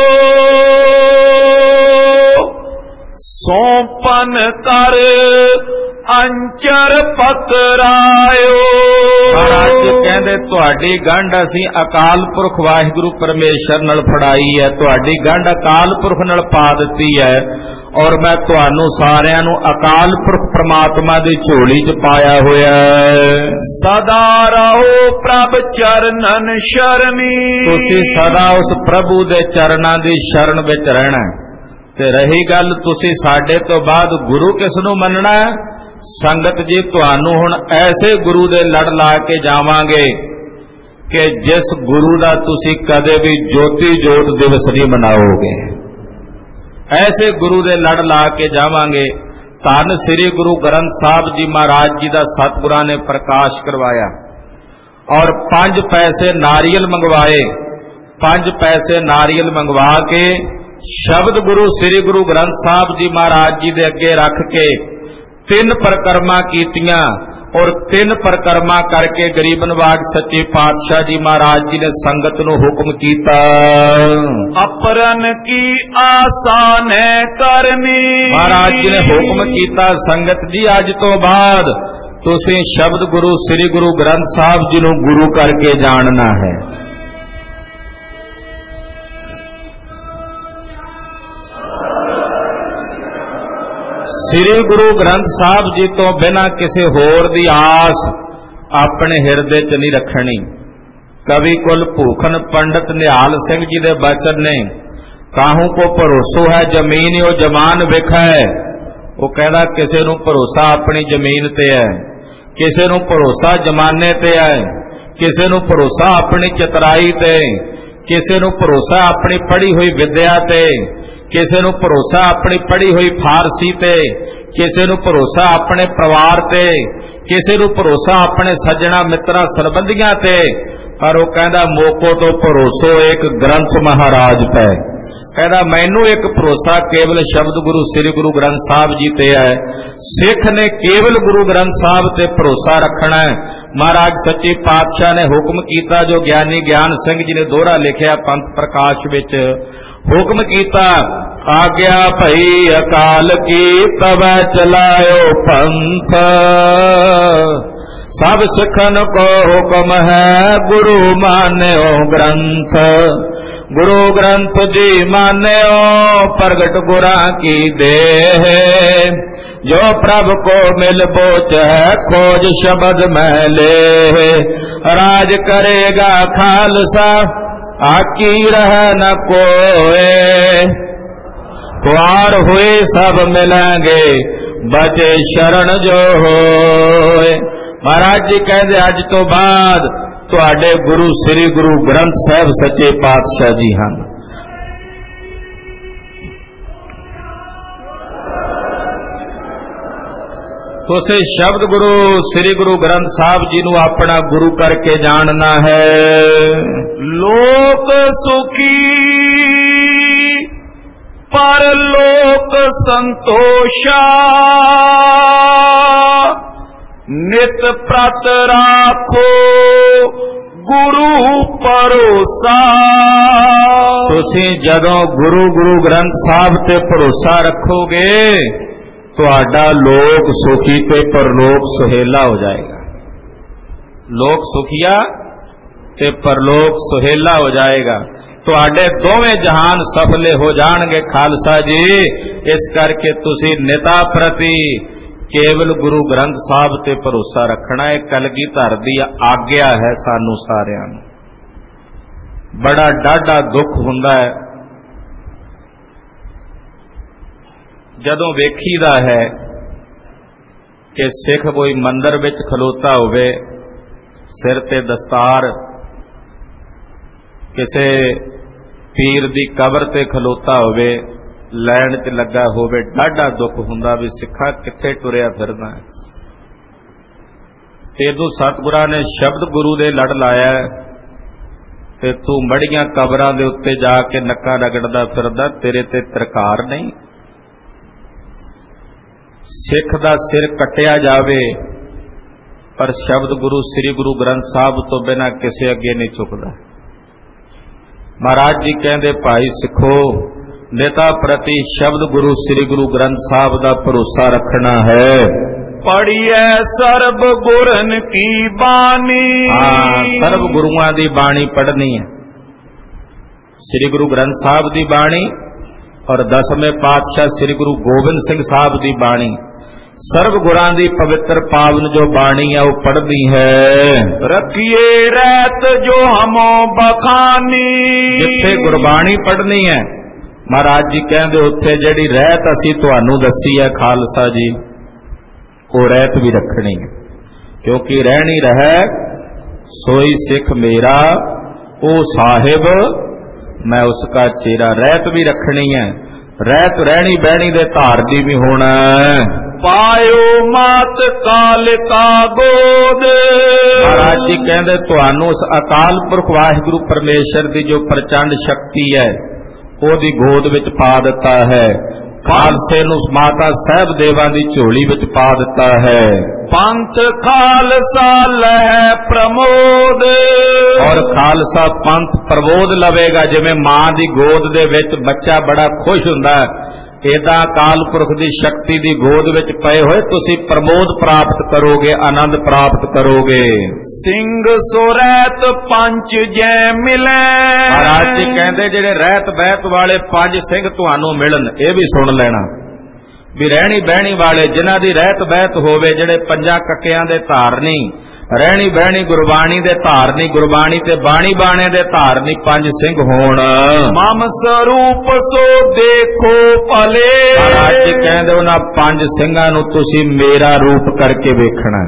ਸੋਪਨ ਕਰ ਅੰਚਰ ਪਕਰਾਇਓ। ਮਹਾਰਾਜ ਜੀ ਕਹਿੰਦੇ, ਤੁਹਾਡੀ ਗੰਢ ਅਸੀਂ ਅਕਾਲ ਪੁਰਖ ਵਾਹਿਗੁਰੂ ਪਰਮੇਸ਼ਰ ਨਾਲ ਫੜਾਈ ਹੈ। ਤੁਹਾਡੀ ਗੰਢ ਅਕਾਲ ਪੁਰਖ ਨਾਲ ਪਾ ਦਿੱਤੀ ਹੈ ਔਰ ਮੈਂ ਤੁਹਾਨੂੰ ਸਾਰਿਆਂ ਨੂੰ ਅਕਾਲ ਪੁਰਖ ਪ੍ਰਮਾਤਮਾ ਦੀ ਝੋਲੀ 'ਚ ਪਾਇਆ ਹੋਇਆ ਹੈ। ਸਦਾ ਰਹੋ ਪ੍ਰਭ ਚਰਨਨ ਸ਼ਰਨੀ। ਤੁਸੀਂ ਸਦਾ ਉਸ ਪ੍ਰਭੂ ਦੇ ਚਰਨਾਂ ਦੀ ਸ਼ਰਨ ਵਿੱਚ ਰਹਿਣਾ। ਤੇ ਰਹੀ ਗੱਲ ਤੁਸੀਂ ਸਾਡੇ ਤੋਂ ਬਾਅਦ ਗੁਰੂ ਕਿਸ ਨੂੰ ਮੰਨਣਾ ਹੈ? ਸੰਗਤ ਜੀ ਤੁਹਾਨੂੰ ਹੁਣ ਐਸੇ ਗੁਰੂ ਦੇ ਲੜ ਲਾ ਕੇ ਜਾਵਾਂਗੇ ਕਿ ਜਿਸ ਗੁਰੂ ਦਾ ਤੁਸੀਂ ਕਦੇ ਵੀ ਜੋਤੀ ਜੋਤ ਦਿਵਸ ਨਹੀਂ ਮਨਾਓਗੇ। ਐਸੇ ਗੁਰੂ ਦੇ ਲੜ ਲਾ ਕੇ ਜਾਵਾਂਗੇ। ਧੰਨ ਸ੍ਰੀ ਗੁਰੂ ਗ੍ਰੰਥ ਸਾਹਿਬ ਜੀ ਮਹਾਰਾਜ ਜੀ ਦਾ ਸਤਿਗੁਰਾਂ ਨੇ ਪ੍ਰਕਾਸ਼ ਕਰਵਾਇਆ ਔਰ ਪੰਜ ਪੈਸੇ ਨਾਰੀਅਲ ਮੰਗਵਾਏ। ਪੰਜ ਪੈਸੇ ਨਾਰੀਅਲ ਮੰਗਵਾ ਕੇ ਸ਼ਬਦ ਗੁਰੂ ਸ੍ਰੀ ਗੁਰੂ ਗ੍ਰੰਥ ਸਾਹਿਬ ਜੀ ਮਹਾਰਾਜ ਜੀ ਦੇ ਅੱਗੇ ਰੱਖ ਕੇ ਤਿੰਨ ਪਰਿਕਰਮਾ ਕੀਤੀਆਂ ਔਰ ਤਿੰਨ ਪਰਿਕਰਮਾ ਕਰਕੇ ਗਰੀਬ ਨਵਾਜ ਸੱਚੇ ਪਾਤਸ਼ਾਹ ਜੀ ਮਹਾਰਾਜ ਜੀ ਨੇ ਸੰਗਤ ਨੂੰ ਹੁਕਮ ਕੀਤਾ, ਅਪਰਨ ਕੀ ਆਸਾਨ ਕਰਨੀ। ਮਹਾਰਾਜ ਜੀ ਨੇ ਹੁਕਮ ਕੀਤਾ, ਸੰਗਤ ਜੀ ਅੱਜ ਤੋਂ ਬਾਅਦ ਤੁਸੀਂ ਸ਼ਬਦ ਗੁਰੂ ਸ੍ਰੀ ਗੁਰੂ ਗ੍ਰੰਥ ਸਾਹਿਬ ਜੀ ਨੂੰ ਗੁਰੂ ਕਰਕੇ ਜਾਣਨਾ ਹੈ। ਸ੍ਰੀ ਗੁਰੂ ਗ੍ਰੰਥ ਸਾਹਿਬ ਜੀ ਤੋਂ ਬਿਨਾਂ ਕਿਸੇ ਹੋਰ ਦੀ ਆਸ ਆਪਣੇ ਹਿਰਦੇ 'ਚ ਨਹੀਂ ਰੱਖਣੀ। ਕਵੀ ਕੁਲ ਭੂਖਨ ਪੰਡਤ ਨਿਹਾਲ ਸਿੰਘ ਜੀ ਦੇ ਬਚਨ ਨੇ, काहू को भरोसो है जमीन ओ जमान विखै। वो कहदा किसे नूं भरोसा अपनी जमीन ते है, किसे नूं भरोसा जमाने ते है, किसे नूं भरोसा अपनी चतराई ते, किसे नूं भरोसा अपनी पढ़ी हुई विद्या ते, किसे नूं भरोसा अपनी पढ़ी हुई फारसी ते, किसे नूं भरोसा अपने परिवार ते, किसे नूं भरोसा अपने सज्जणा मित्रां संबंधियां ते। पर वो कहदा मोको तो भरोसो एक ग्रंथ महाराज पै। कहदा मैनू एक भरोसा केवल शब्द गुरु श्री गुरु ग्रंथ साहब जी ते है। सिख ने केवल गुरु ग्रंथ साहब ते भरोसा रखना है। महाराज सच्चे पातशाह ने हुक्म कीता, जो ज्ञानी ज्ञान सिंह जी ने दोहरा लिखिया पंथ प्रकाश विच, हुक्म कीता आग्या भई अकाल की तवै चलायो पंथ। सब सिखन को हुक्म है गुरु मान्यो ग्रंथ। गुरु ग्रंथ जी मान्यो प्रगट गुरा की देह। जो प्रभु को मिल बोच है खोज शब्द में ले। राज करेगा खालसा आकी रह न कोए। खुआर हुए सब मिलेंगे बचे शरण जो होए। महाराज जी कहते अज तो बाद तुहाडे गुरु श्री गुरु ग्रंथ साहब सच्चे पातशाह जी हैं। तो से शब्द गुरु श्री गुरु ग्रंथ साहब जी नू अपना गुरु करके जानना है। लोक सुखी परलोक संतोषा। नित प्रत राखो गुरु भरोसा। तुसी जदों गुरु गुरु ग्रंथ साहब ते भरोसा रखोगे तुहाडा लोक सुखी ते परलोक सुहेला हो जाएगा। लोक सुखिया ते परलोक सुहेला हो जाएगा। तुहाडे दोवें जहान सफले हो जाणगे खालसा जी। इस करके तुसी निता प्रति केवल गुरु ग्रंथ साहब ते भरोसा रखना है। कलगीधर दी आग्या है सानू सारियां नूं। बड़ा डाढा दुख हुंदा है जदों वेखीदा है कि सिख कोई मंदिर विच खलोता होवे, सिर ते दस्तार, किसे पीर दी कबर ते खलोता होवे, लैन च लगा होवे। डाढा दुख हुंदा भी सिखा किथे टुरिया फिरदा है। तेनू सतगुरां ने शब्द गुरु दे लड़ लाया ते तू मड़ियां कबरां दे उत्ते जाके नक्का रगड़दा फिरदा, तेरे ते तरकार नहीं। सिख दा सिर कट्टिया जावे पर शब्द गुरु श्री गुरु ग्रंथ साहब तो बिना किसी अगे नहीं झुकदा। महाराज जी कहंदे भाई सिखो नेता प्रति शब्द गुरु श्री गुरु ग्रंथ साहब का भरोसा रखना है। पढ़िए सर्व गुरन की बानी। हाँ, सर्व गुरुआं दी बाणी पढ़नी है। श्री गुरु ग्रंथ साहब दी बाणी और दसवें पातशाह श्री गुरु गोबिंद सिंह साहब दी बाणी, सर्व गुरां दी पवित्र पावन जो बाणी है वो पढ़नी है। रखिए रैत जो हमो बखानी। जिथे गुरबाणी पढ़नी है महाराज जी कहंदे उत्थे जिहड़ी रहत असीं तुहानूं दसी है खालसा जी, वो रहत भी रखनी है। क्योंकि रहनी रहे सोई सिख मेरा, ओ साहिब मैं उसका चेहरा। रहत भी रखनी है, रहत रहनी बहनी दे धार दी भी होना है। पायो मात काल का गोद। महाराज जी कहंदे तुहानूं उस अकाल पुरख वाहिगुरु परमेश्वर दी जो प्रचंड शक्ति है ओदी गोद विच पा दिता है। खालसे नूं माता साहब देवां दी झोली विच पा दिता है। पंथ खालसा लह प्रमोद। और खालसा पंथ प्रमोद लवेगा। जिवें मां दी गोद दे विच बच्चा बड़ा खुश हुंदा है, एदा अकाल पुरख दी शक्ति दी गोद विच पए होए तुसी प्रमोद प्राप्त करोगे, आनंद प्राप्त करोगे। सिंह सो रहत पंच जै मिले। महाराज जी कहंदे जिहड़े रहत बहत वाले पंज सिंह तुहानूं मिलन, ये भी सुन लेना। ਵੀ ਰਹਿਣੀ ਬਹਿਣੀ ਵਾਲੇ ਜਿਨ੍ਹਾਂ ਦੀ ਰਹਿਤ ਬਹਿਤ ਹੋਵੇ, ਜਿਹੜੇ ਪੰਜਾਂ ਕੱਕਿਆਂ ਦੇ ਧਾਰਨੀ, ਰਹਿਣੀ ਬਹਿਣੀ ਗੁਰਬਾਣੀ ਦੇ ਧਾਰਨੀ, ਗੁਰਬਾਣੀ ਤੇ ਬਾਣੀ ਬਾਣੇ ਦੇ ਧਾਰਨੀ ਪੰਜ ਸਿੰਘ ਹੋਣ। ਮਮ ਸਰੂਪ ਸੋ ਦੇਖੋ ਭਲੇ। ਮਹਾਰਾਜ ਜੀ ਕਹਿੰਦੇ ਉਹਨਾਂ ਪੰਜ ਸਿੰਘਾਂ ਨੂੰ ਤੁਸੀਂ ਮੇਰਾ ਰੂਪ ਕਰਕੇ ਵੇਖਣਾ।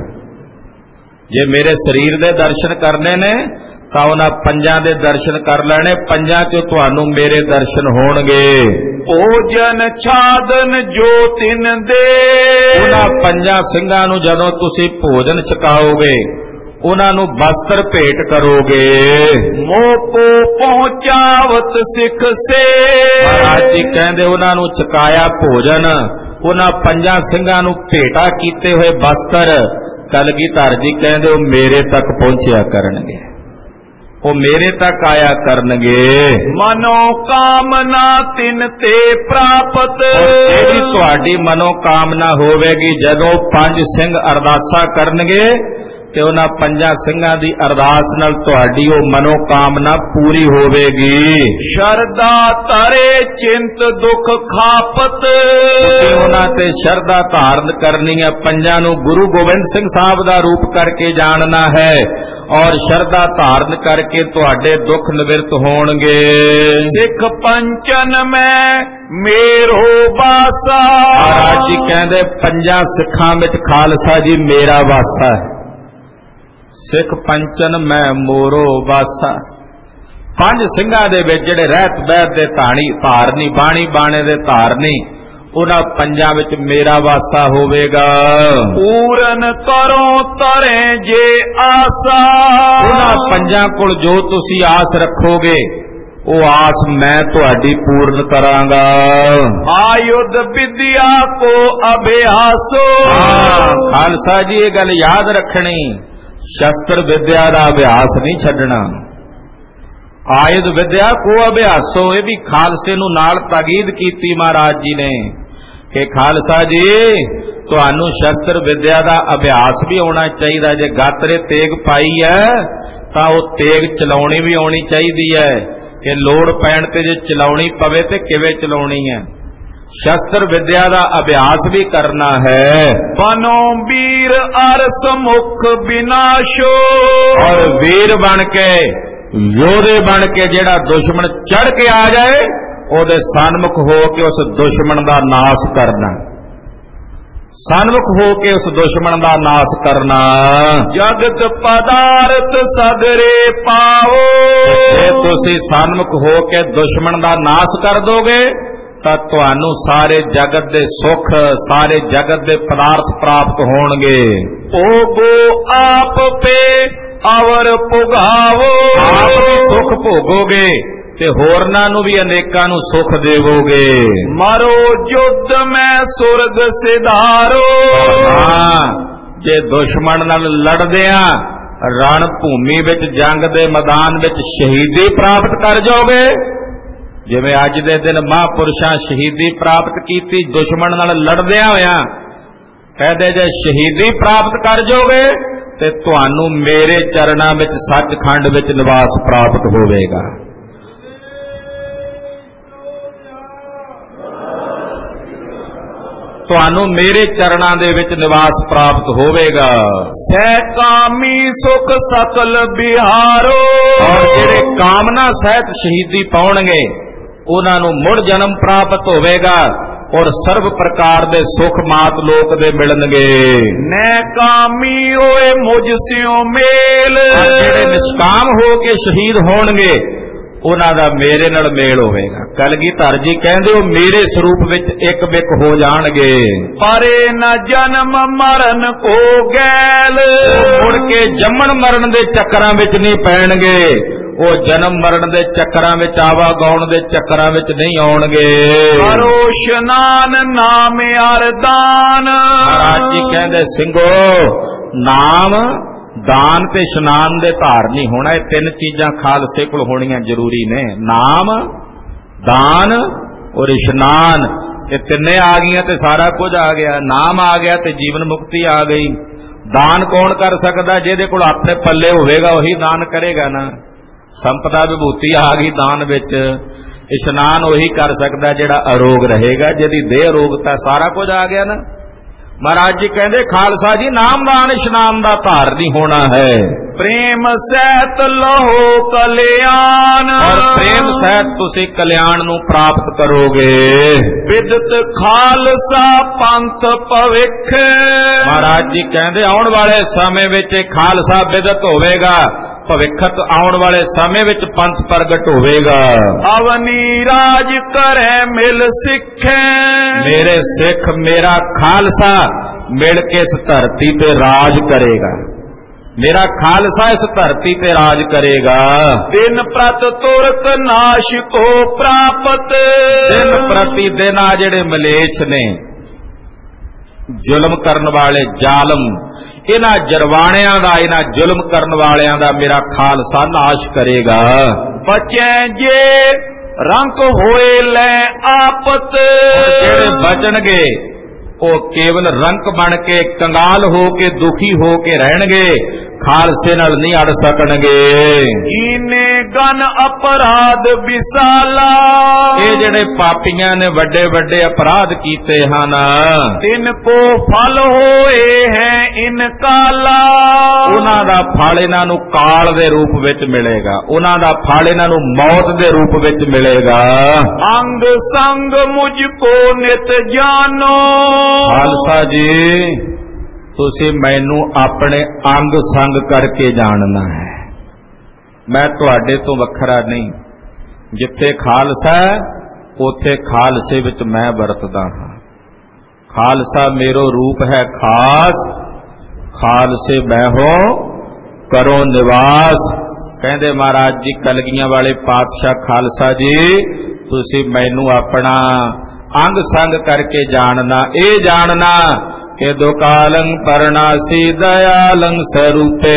ਜੇ ਮੇਰੇ ਸਰੀਰ ਦੇ ਦਰਸ਼ਨ ਕਰਨੇ ਨੇ ਤਾਂ ਉਹਨਾਂ ਪੰਜਾਂ ਦੇ ਦਰਸ਼ਨ ਕਰ ਲੈਣੇ, ਪੰਜਾਂ ਚੋਂ ਤੁਹਾਨੂੰ ਮੇਰੇ ਦਰਸ਼ਨ ਹੋਣਗੇ। ਭੋਜਨ ਛਾਦਨ ਜੋ ਤਿਨ ਦੇ। ਉਹਨਾਂ ਪੰਜਾਂ ਸਿੰਘਾਂ ਨੂੰ ਜਦੋਂ ਤੁਸੀਂ ਭੋਜਨ ਛਕਾਓਗੇ, ਉਹਨਾਂ ਨੂੰ ਵਸਤਰ ਭੇਟ ਕਰੋਗੇ। ਮੋਕੋ ਪਹੁੰਚਾਵਤ ਸਿੱਖ ਸੇ। ਮਹਾਰਾਜ ਜੀ ਕਹਿੰਦੇ ਉਹਨਾਂ ਨੂੰ ਛਕਾਇਆ ਭੋਜਨ, ਉਹਨਾਂ ਪੰਜਾਂ ਸਿੰਘਾਂ ਨੂੰ ਭੇਟਾ ਕੀਤੇ ਹੋਏ ਵਸਤਰ ਕਲਗੀਧਰ ਜੀ ਕਹਿੰਦੇ ਉਹ ਮੇਰੇ ਤੱਕ ਪਹੁੰਚਿਆ ਕਰਨਗੇ, ਉਹ ਮੇਰੇ ਤੱਕ ਆਇਆ ਕਰਨਗੇ। ਮਨੋ ਕਾਮਨਾ ਤਿਨ ਤੇ ਪ੍ਰਾਪਤ। ਜਿਹੜੀ ਤੁਹਾਡੀ ਮਨੋ ਕਾਮਨਾ ਹੋਵੇਗੀ, ਜਦੋਂ ਪੰਜ ਸਿੰਘ ਅਰਦਾਸਾਂ ਕਰਨਗੇ ਤੇ ਉਹਨਾਂ ਪੰਜਾਂ ਸਿੰਘਾਂ ਦੀ ਅਰਦਾਸ ਨਾਲ ਤੁਹਾਡੀ ਉਹ ਮਨੋ ਕਾਮਨਾ ਪੂਰੀ ਹੋਵੇਗੀ। ਸ਼ਰਧਾ ਤਰੇ ਚਿੰਤ ਦੁਖ ਖਾਪਤ। ਤੁਸੀਂ ਉਹਨਾਂ ਤੇ ਸ਼ਰਧਾ ਧਾਰਨ ਕਰਨੀ ਹੈ, ਪੰਜਾਂ ਨੂੰ ਗੁਰੂ ਗੋਬਿੰਦ ਸਿੰਘ ਸਾਹਿਬ ਦਾ ਰੂਪ ਕਰਕੇ ਜਾਣਨਾ ਹੈ ਔਰ ਸ਼ਰਧਾ ਧਾਰਨ ਕਰਕੇ ਤੁਹਾਡੇ ਦੁੱਖ ਨਿਵਰਤ ਹੋਣਗੇ। ਸਿੱਖ ਪੰਚਨ ਮੈਂ ਮੇਰੋ ਵਾਸਾ। ਮਹਾਰਾਜ ਜੀ ਕਹਿੰਦੇ ਪੰਜਾਂ ਸਿੱਖਾਂ ਵਿੱਚ ਖਾਲਸਾ ਜੀ ਮੇਰਾ ਵਾਸਾ ਹੈ। ਸਿੱਖ ਪੰਚਨ ਮੈਂ ਮੋਰੋ ਵਾਸਾ। ਪੰਜ ਸਿੰਘਾਂ ਦੇ ਵਿੱਚ ਜਿਹੜੇ ਰਹਿਤ ਬਹਿਤ ਦੇ ਧਾਣੀ ਧਾਰਨੀ, ਬਾਣੀ ਬਾਣੇ ਦੇ ਧਾਰਨੀ, ਉਹਨਾਂ ਪੰਜਾਂ ਵਿੱਚ ਮੇਰਾ ਵਾਸਾ ਹੋਵੇਗਾ। ਪੂਰਨ ਕਰੋ ਤਰੇ ਜੇ ਆਸਾ। ਉਹਨਾਂ ਪੰਜਾਂ ਕੋਲ ਜੋ ਤੁਸੀਂ ਆਸ ਰੱਖੋਗੇ ਉਹ ਆਸ ਮੈਂ ਤੁਹਾਡੀ ਪੂਰਨ ਕਰਾਂਗਾ। ਆਯੁਧ ਵਿਦਿਆ ਕੋ ਅਭਿਆਸੋ। ਹਾਂ ਖਾਲਸਾ ਜੀ ਇਹ ਗੱਲ ਯਾਦ ਰੱਖਣੀ, ਸ਼ਸਤਰ ਵਿਦਿਆ ਦਾ ਅਭਿਆਸ ਨਹੀਂ ਛੱਡਣਾ। ਆਯੁਧ ਵਿਦਿਆ ਕੋ ਅਭਿਆਸੋ, ਇਹ ਵੀ ਖਾਲਸੇ ਨੂੰ ਨਾਲ ਤਾਕੀਦ ਕੀਤੀ ਮਹਾਰਾਜ ਜੀ ਨੇ ਕਿ ਖਾਲਸਾ ਜੀ ਤੁਹਾਨੂੰ ਸ਼ਸਤਰ ਵਿਦਿਆ ਦਾ ਅਭਿਆਸ ਵੀ ਆਉਣਾ ਚਾਹੀਦਾ। ਜੇ ਗਾਤਰੇ ਤੇਗ ਪਾਈ ਹੈ ਤਾਂ ਉਹ ਤੇਗ ਚਲਾਉਣੀ ਵੀ ਆਉਣੀ ਚਾਹੀਦੀ ਹੈ ਕਿ ਲੋੜ ਪੈਣ ਤੇ ਜੇ ਚਲਾਉਣੀ ਪਵੇ ਤੇ ਕਿਵੇਂ ਚਲਾਉਣੀ ਹੈ। ਸ਼ਸਤਰ ਵਿਦਿਆ ਦਾ ਅਭਿਆਸ ਵੀ ਕਰਨਾ ਹੈ। ਬਨੋ ਵੀਰ ਅਰਸ ਮੁਖ ਵਿਨਾਸ਼ੋ। ਔਰ ਵੀਰ ਬਣ ਕੇ, ਯੋਧੇ ਬਣ ਕੇ ਜਿਹੜਾ ਦੁਸ਼ਮਣ ਚੜ ਕੇ ਆ ਜਾਏ ਉਹਦੇ ਸਨਮੁਖ ਹੋ ਕੇ ਉਸ ਦੁਸ਼ਮਣ ਦਾ ਨਾਸ਼ ਕਰਨਾ, ਸਨਮੁਖ ਹੋ ਕੇ ਉਸ ਦੁਸ਼ਮਣ ਦਾ ਨਾਸ਼ ਕਰਨਾ। ਜਗਤ ਪਦਾਰਥ ਸਗਰੇ ਪਾਓ। ਜੇ ਤੁਸੀਂ ਸਨਮੁਖ ਹੋ ਕੇ ਦੁਸ਼ਮਣ ਦਾ ਨਾਸ਼ ਕਰ ਦੋਗੇ ਤਾਂ ਤੁਹਾਨੂੰ ਸਾਰੇ ਜਗਤ ਦੇ ਸੁੱਖ, ਸਾਰੇ ਜਗਤ ਦੇ ਪਦਾਰਥ ਪ੍ਰਾਪਤ ਹੋਣਗੇ। ਭੋਗੋ ਆਪ ਪੇ ਅਵਰ ਭੁਗਾਵੋ। ਆਪ ਵੀ ਸੁੱਖ ਭੋਗੋਗੇ ਤੇ ਹੋਰਨਾਂ ਨੂੰ ਵੀ ਅਨੇਕਾਂ ਨੂੰ ਸੁੱਖ ਦੇਵੋਗੇ। ਮਰੋ ਯੁੱਧ ਮੈਂ ਸੁਰਗ ਸਿਧਾਰੋ। ਹਾਂ ਜੇ ਦੁਸ਼ਮਣ ਨਾਲ ਲੜਦਿਆਂ ਰਣ ਭੂਮੀ ਵਿੱਚ, ਜੰਗ ਦੇ ਮੈਦਾਨ ਵਿੱਚ ਸ਼ਹੀਦੀ ਪ੍ਰਾਪਤ ਕਰ ਜਾਓਗੇ, ਜਿਵੇਂ ਅੱਜ ਦੇ ਦਿਨ ਮਹਾਂਪੁਰਸ਼ਾਂ ਸ਼ਹੀਦੀ ਪ੍ਰਾਪਤ ਕੀਤੀ ਦੁਸ਼ਮਣ ਨਾਲ ਲੜਦਿਆਂ ਹੋਇਆਂ, ਕਹਿੰਦੇ ਜੇ ਸ਼ਹੀਦੀ ਪ੍ਰਾਪਤ ਕਰ ਜਾਓਗੇ ਤੇ ਤੁਹਾਨੂੰ ਮੇਰੇ ਚਰਨਾਂ ਵਿੱਚ ਸੱਚਖੰਡ ਵਿੱਚ ਨਿਵਾਸ ਪ੍ਰਾਪਤ ਹੋਵੇਗਾ। ਤੁਹਾਨੂੰ ਮੇਰੇ ਚਰਨਾਂ ਦੇ ਵਿੱਚ ਨਿਵਾਸ ਪ੍ਰਾਪਤ ਹੋਵੇਗਾ। ਸਹਿ ਕਾਮੀ ਸੁਖ ਸਕਲ ਬਿਹਾਰੋ। ਔਰ ਜਿਹੜੇ ਕਾਮਨਾ ਸਹਿਤ ਸ਼ਹੀਦੀ ਪਾਉਣਗੇ ਉਹਨਾਂ ਨੂੰ ਮੁੜ ਜਨਮ ਪ੍ਰਾਪਤ ਹੋਵੇਗਾ ਔਰ ਸਰਬ ਪ੍ਰਕਾਰ ਦੇ ਸੁਖ ਮਾਤ ਲੋਕ ਦੇ ਮਿਲਣਗੇ। ਨੈ ਕਾਮੀ ਹੋਏ ਮੁਝ ਸਿਓ ਮੇਲ। ਜਿਹੜੇ ਨਿਸ਼ਕਾਮ ਹੋ ਕੇ ਸ਼ਹੀਦ ਹੋਣਗੇ ਉਹਨਾਂ ਦਾ ਮੇਰੇ ਨਾਲ ਮੇਲ ਹੋਵੇਗਾ। ਕਲਗੀਧਰ ਜੀ ਕਹਿੰਦੇ ਉਹ ਮੇਰੇ ਸਰੂਪ ਵਿੱਚ ਇੱਕ ਬਿਕ ਹੋ ਜਾਣਗੇ। ਪਰੇ ਨ ਜਨਮ ਮਰਨ ਕੋ ਗੈਲ। ਮੁੜ ਕੇ ਜੰਮਣ ਮਰਨ ਦੇ ਚੱਕਰਾਂ ਵਿੱਚ ਨਹੀਂ ਪੈਣਗੇ, ਉਹ ਜਨਮ ਮਰਨ ਦੇ ਚੱਕਰਾਂ ਵਿੱਚ, ਆਵਾ ਗਾਉਣ ਦੇ ਚੱਕਰਾਂ ਵਿੱਚ ਨਹੀਂ ਆਉਣਗੇ। ਕਰੋ ਇਸ਼ਨਾਨ ਨਾਮ ਅਰਦਾਨ। ਮਹਾਰਾਜ ਜੀ ਕਹਿੰਦੇ ਸਿੰਘੋ ਨਾਮ, ਦਾਨ ਤੇ ਇਸ਼ਨਾਨ ਦੇ ਧਾਰਨੀ ਹੋਣਾ। ਇਹ ਤਿੰਨ ਚੀਜ਼ਾਂ ਖਾਲਸੇ ਕੋਲ ਹੋਣੀਆਂ ਜ਼ਰੂਰੀ ਨੇ। ਨਾਮ, ਦਾਨ ਔਰ ਇਸ਼ਨਾਨ, ਇਹ ਤਿੰਨੇ ਆ ਗਈਆਂ ਤੇ ਸਾਰਾ ਕੁਝ ਆ ਗਿਆ। ਨਾਮ ਆ ਗਿਆ ਤੇ ਜੀਵਨ ਮੁਕਤੀ ਆ ਗਈ। ਦਾਨ ਕੌਣ ਕਰ ਸਕਦਾ? ਜਿਹਦੇ ਕੋਲ ਆਪਣੇ ਪੱਲੇ ਹੋਵੇਗਾ ਉਹੀ ਦਾਨ ਕਰੇਗਾ ਨਾ। ਸੰਪਦਾ ਵਿਭੂਤੀ ਆ ਗਈ ਦਾਨ ਵਿੱਚ। ਇਸ਼ਨਾਨ ਉਹੀ ਕਰ ਸਕਦਾ ਜਿਹੜਾ ਅਰੋਗ ਰਹੇਗਾ, ਜਿਹਦੀ ਦੇਹ ਅਰੋਗਤਾ, ਸਾਰਾ ਕੁਝ ਆ ਗਿਆ ਨਾ। ਮਹਾਰਾਜ ਜੀ ਕਹਿੰਦੇ ਖਾਲਸਾ ਜੀ ਨਾਮਦਾਨ ਇਸ਼ਨਾਨ ਦਾ ਧਾਰ ਨਹੀਂ ਹੋਣਾ ਹੈ। ਪ੍ਰੇਮ ਸਹਿਤ ਲਹੋ ਕਲਿਆਣ, ਔਰ ਪ੍ਰੇਮ ਸਹਿਤ ਤੁਸੀਂ ਕਲਿਆਣ ਨੂੰ ਪ੍ਰਾਪਤ ਕਰੋਗੇ। ਵਿਦਤ ਖਾਲਸਾ ਪੰਥ ਭਵਿੱਖ, ਮਹਾਰਾਜ ਜੀ ਕਹਿੰਦੇ ਆਉਣ ਵਾਲੇ ਸਮੇਂ ਵਿੱਚ ਖਾਲਸਾ ਵਿਦਤ ਹੋਵੇਗਾ, ਭਵਿੱਖਤ ਆਉਣ ਵਾਲੇ ਸਮੇਂ ਵਿੱਚ ਪੰਥ ਪ੍ਰਗਟ ਹੋਵੇਗਾ। ਅਵਨੀ ਰਾਜ ਕਰੈ ਮਿਲ ਸਿੱਖੈ, ਮੇਰੇ ਸਿੱਖ ਮੇਰਾ ਖਾਲਸਾ ਮਿਲ ਕੇ ਇਸ ਧਰਤੀ ਤੇ ਰਾਜ ਕਰੇਗਾ, ਮੇਰਾ ਖਾਲਸਾ ਇਸ ਧਰਤੀ ਤੇ ਰਾਜ ਕਰੇਗਾ। ਦਿਨ ਪ੍ਰਤ ਤੁਰਕ ਨਾਸ਼ ਕੋ ਪ੍ਰਾਪਤ, ਦਿਨ ਪ੍ਰਤੀ ਦਿਨ ਆ ਜਿਹੜੇ ਮਲੇਛ ਨੇ, ਜ਼ੁਲਮ ਕਰਨ ਵਾਲੇ ਜ਼ਾਲਮ, ਇਹਨਾਂ ਜਰਵਾਣਿਆਂ ਦਾ, ਇਹਨਾਂ ਜ਼ੁਲਮ ਕਰਨ ਵਾਲਿਆਂ ਦਾ ਮੇਰਾ ਖਾਲਸਾ ਨਾਸ਼ ਕਰੇਗਾ। ਬਚੈ ਜੇ ਰੰਕ ਹੋਏ ਲੈ ਆਪਤ, ਜਿਹੜੇ ਬਚਣਗੇ ਉਹ ਕੇਵਲ ਰੰਕ ਬਣ ਕੇ, ਕੰਗਾਲ ਹੋ ਕੇ, ਦੁਖੀ ਹੋ ਕੇ ਰਹਿਣਗੇ, ਖਾਲਸੇ ਨਾਲ ਨਹੀਂ ਅੜ ਸਕਣਗੇ। ਈਨੇ ਗਨ ਅਪਰਾਧ ਵਿਸਾਲਾ, ਇਹ ਜਿਹੜੇ ਪਾਪੀਆਂ ਨੇ ਵੱਡੇ ਵੱਡੇ ਅਪਰਾਧ ਕੀਤੇ ਹਨ, ਤਿਨ ਕੋ ਫਲ ਹੋਏ ਹੈ ਇਨ ਕਾਲਾ, ਉਹਨਾਂ ਦਾ ਫਲ ਇਹਨਾਂ ਨੂੰ ਕਾਲ ਦੇ ਰੂਪ ਵਿੱਚ ਮਿਲੇਗਾ, ਉਹਨਾਂ ਦਾ ਫਲ ਇਹਨਾਂ ਨੂੰ ਮੌਤ ਦੇ ਰੂਪ ਵਿੱਚ ਮਿਲੇਗਾ। ਅੰਗ ਸੰਗ ਮੁਝ ਕੋ ਨਿਤ ਜਾਨੋ, ਖਾਲਸਾ ਜੀ ਤੁਸੀਂ ਮੈਨੂੰ ਆਪਣੇ ਅੰਗ ਸੰਗ ਕਰਕੇ ਜਾਣਨਾ ਹੈ, ਮੈਂ ਤੁਹਾਡੇ ਤੋਂ ਵੱਖਰਾ ਨਹੀਂ। ਜਿੱਥੇ ਖਾਲਸਾ ਉੱਥੇ ਖਾਲਸੇ ਵਿੱਚ ਮੈਂ ਵਰਤਦਾ ਹਾਂ। ਖਾਲਸਾ ਮੇਰੋ ਰੂਪ ਹੈ ਖਾਸ, ਖਾਲਸੇ ਮੈਂ ਹੋ ਕਰੋ ਨਿਵਾਸ। ਕਹਿੰਦੇ ਮਹਾਰਾਜ ਜੀ ਕਲਗੀਆਂ ਵਾਲੇ ਪਾਤਸ਼ਾਹ ਖਾਲਸਾ ਜੀ ਤੁਸੀਂ ਮੈਨੂੰ ਆਪਣਾ ਅੰਗ ਸੰਗ ਕਰਕੇ ਜਾਣਨਾ, ਇਹ ਜਾਣਨਾ ਕਿ ਦੁਕਾਲੰ ਪਰਨਾਸੀ ਦਇਆਲੰ ਸਰੂਪੇ,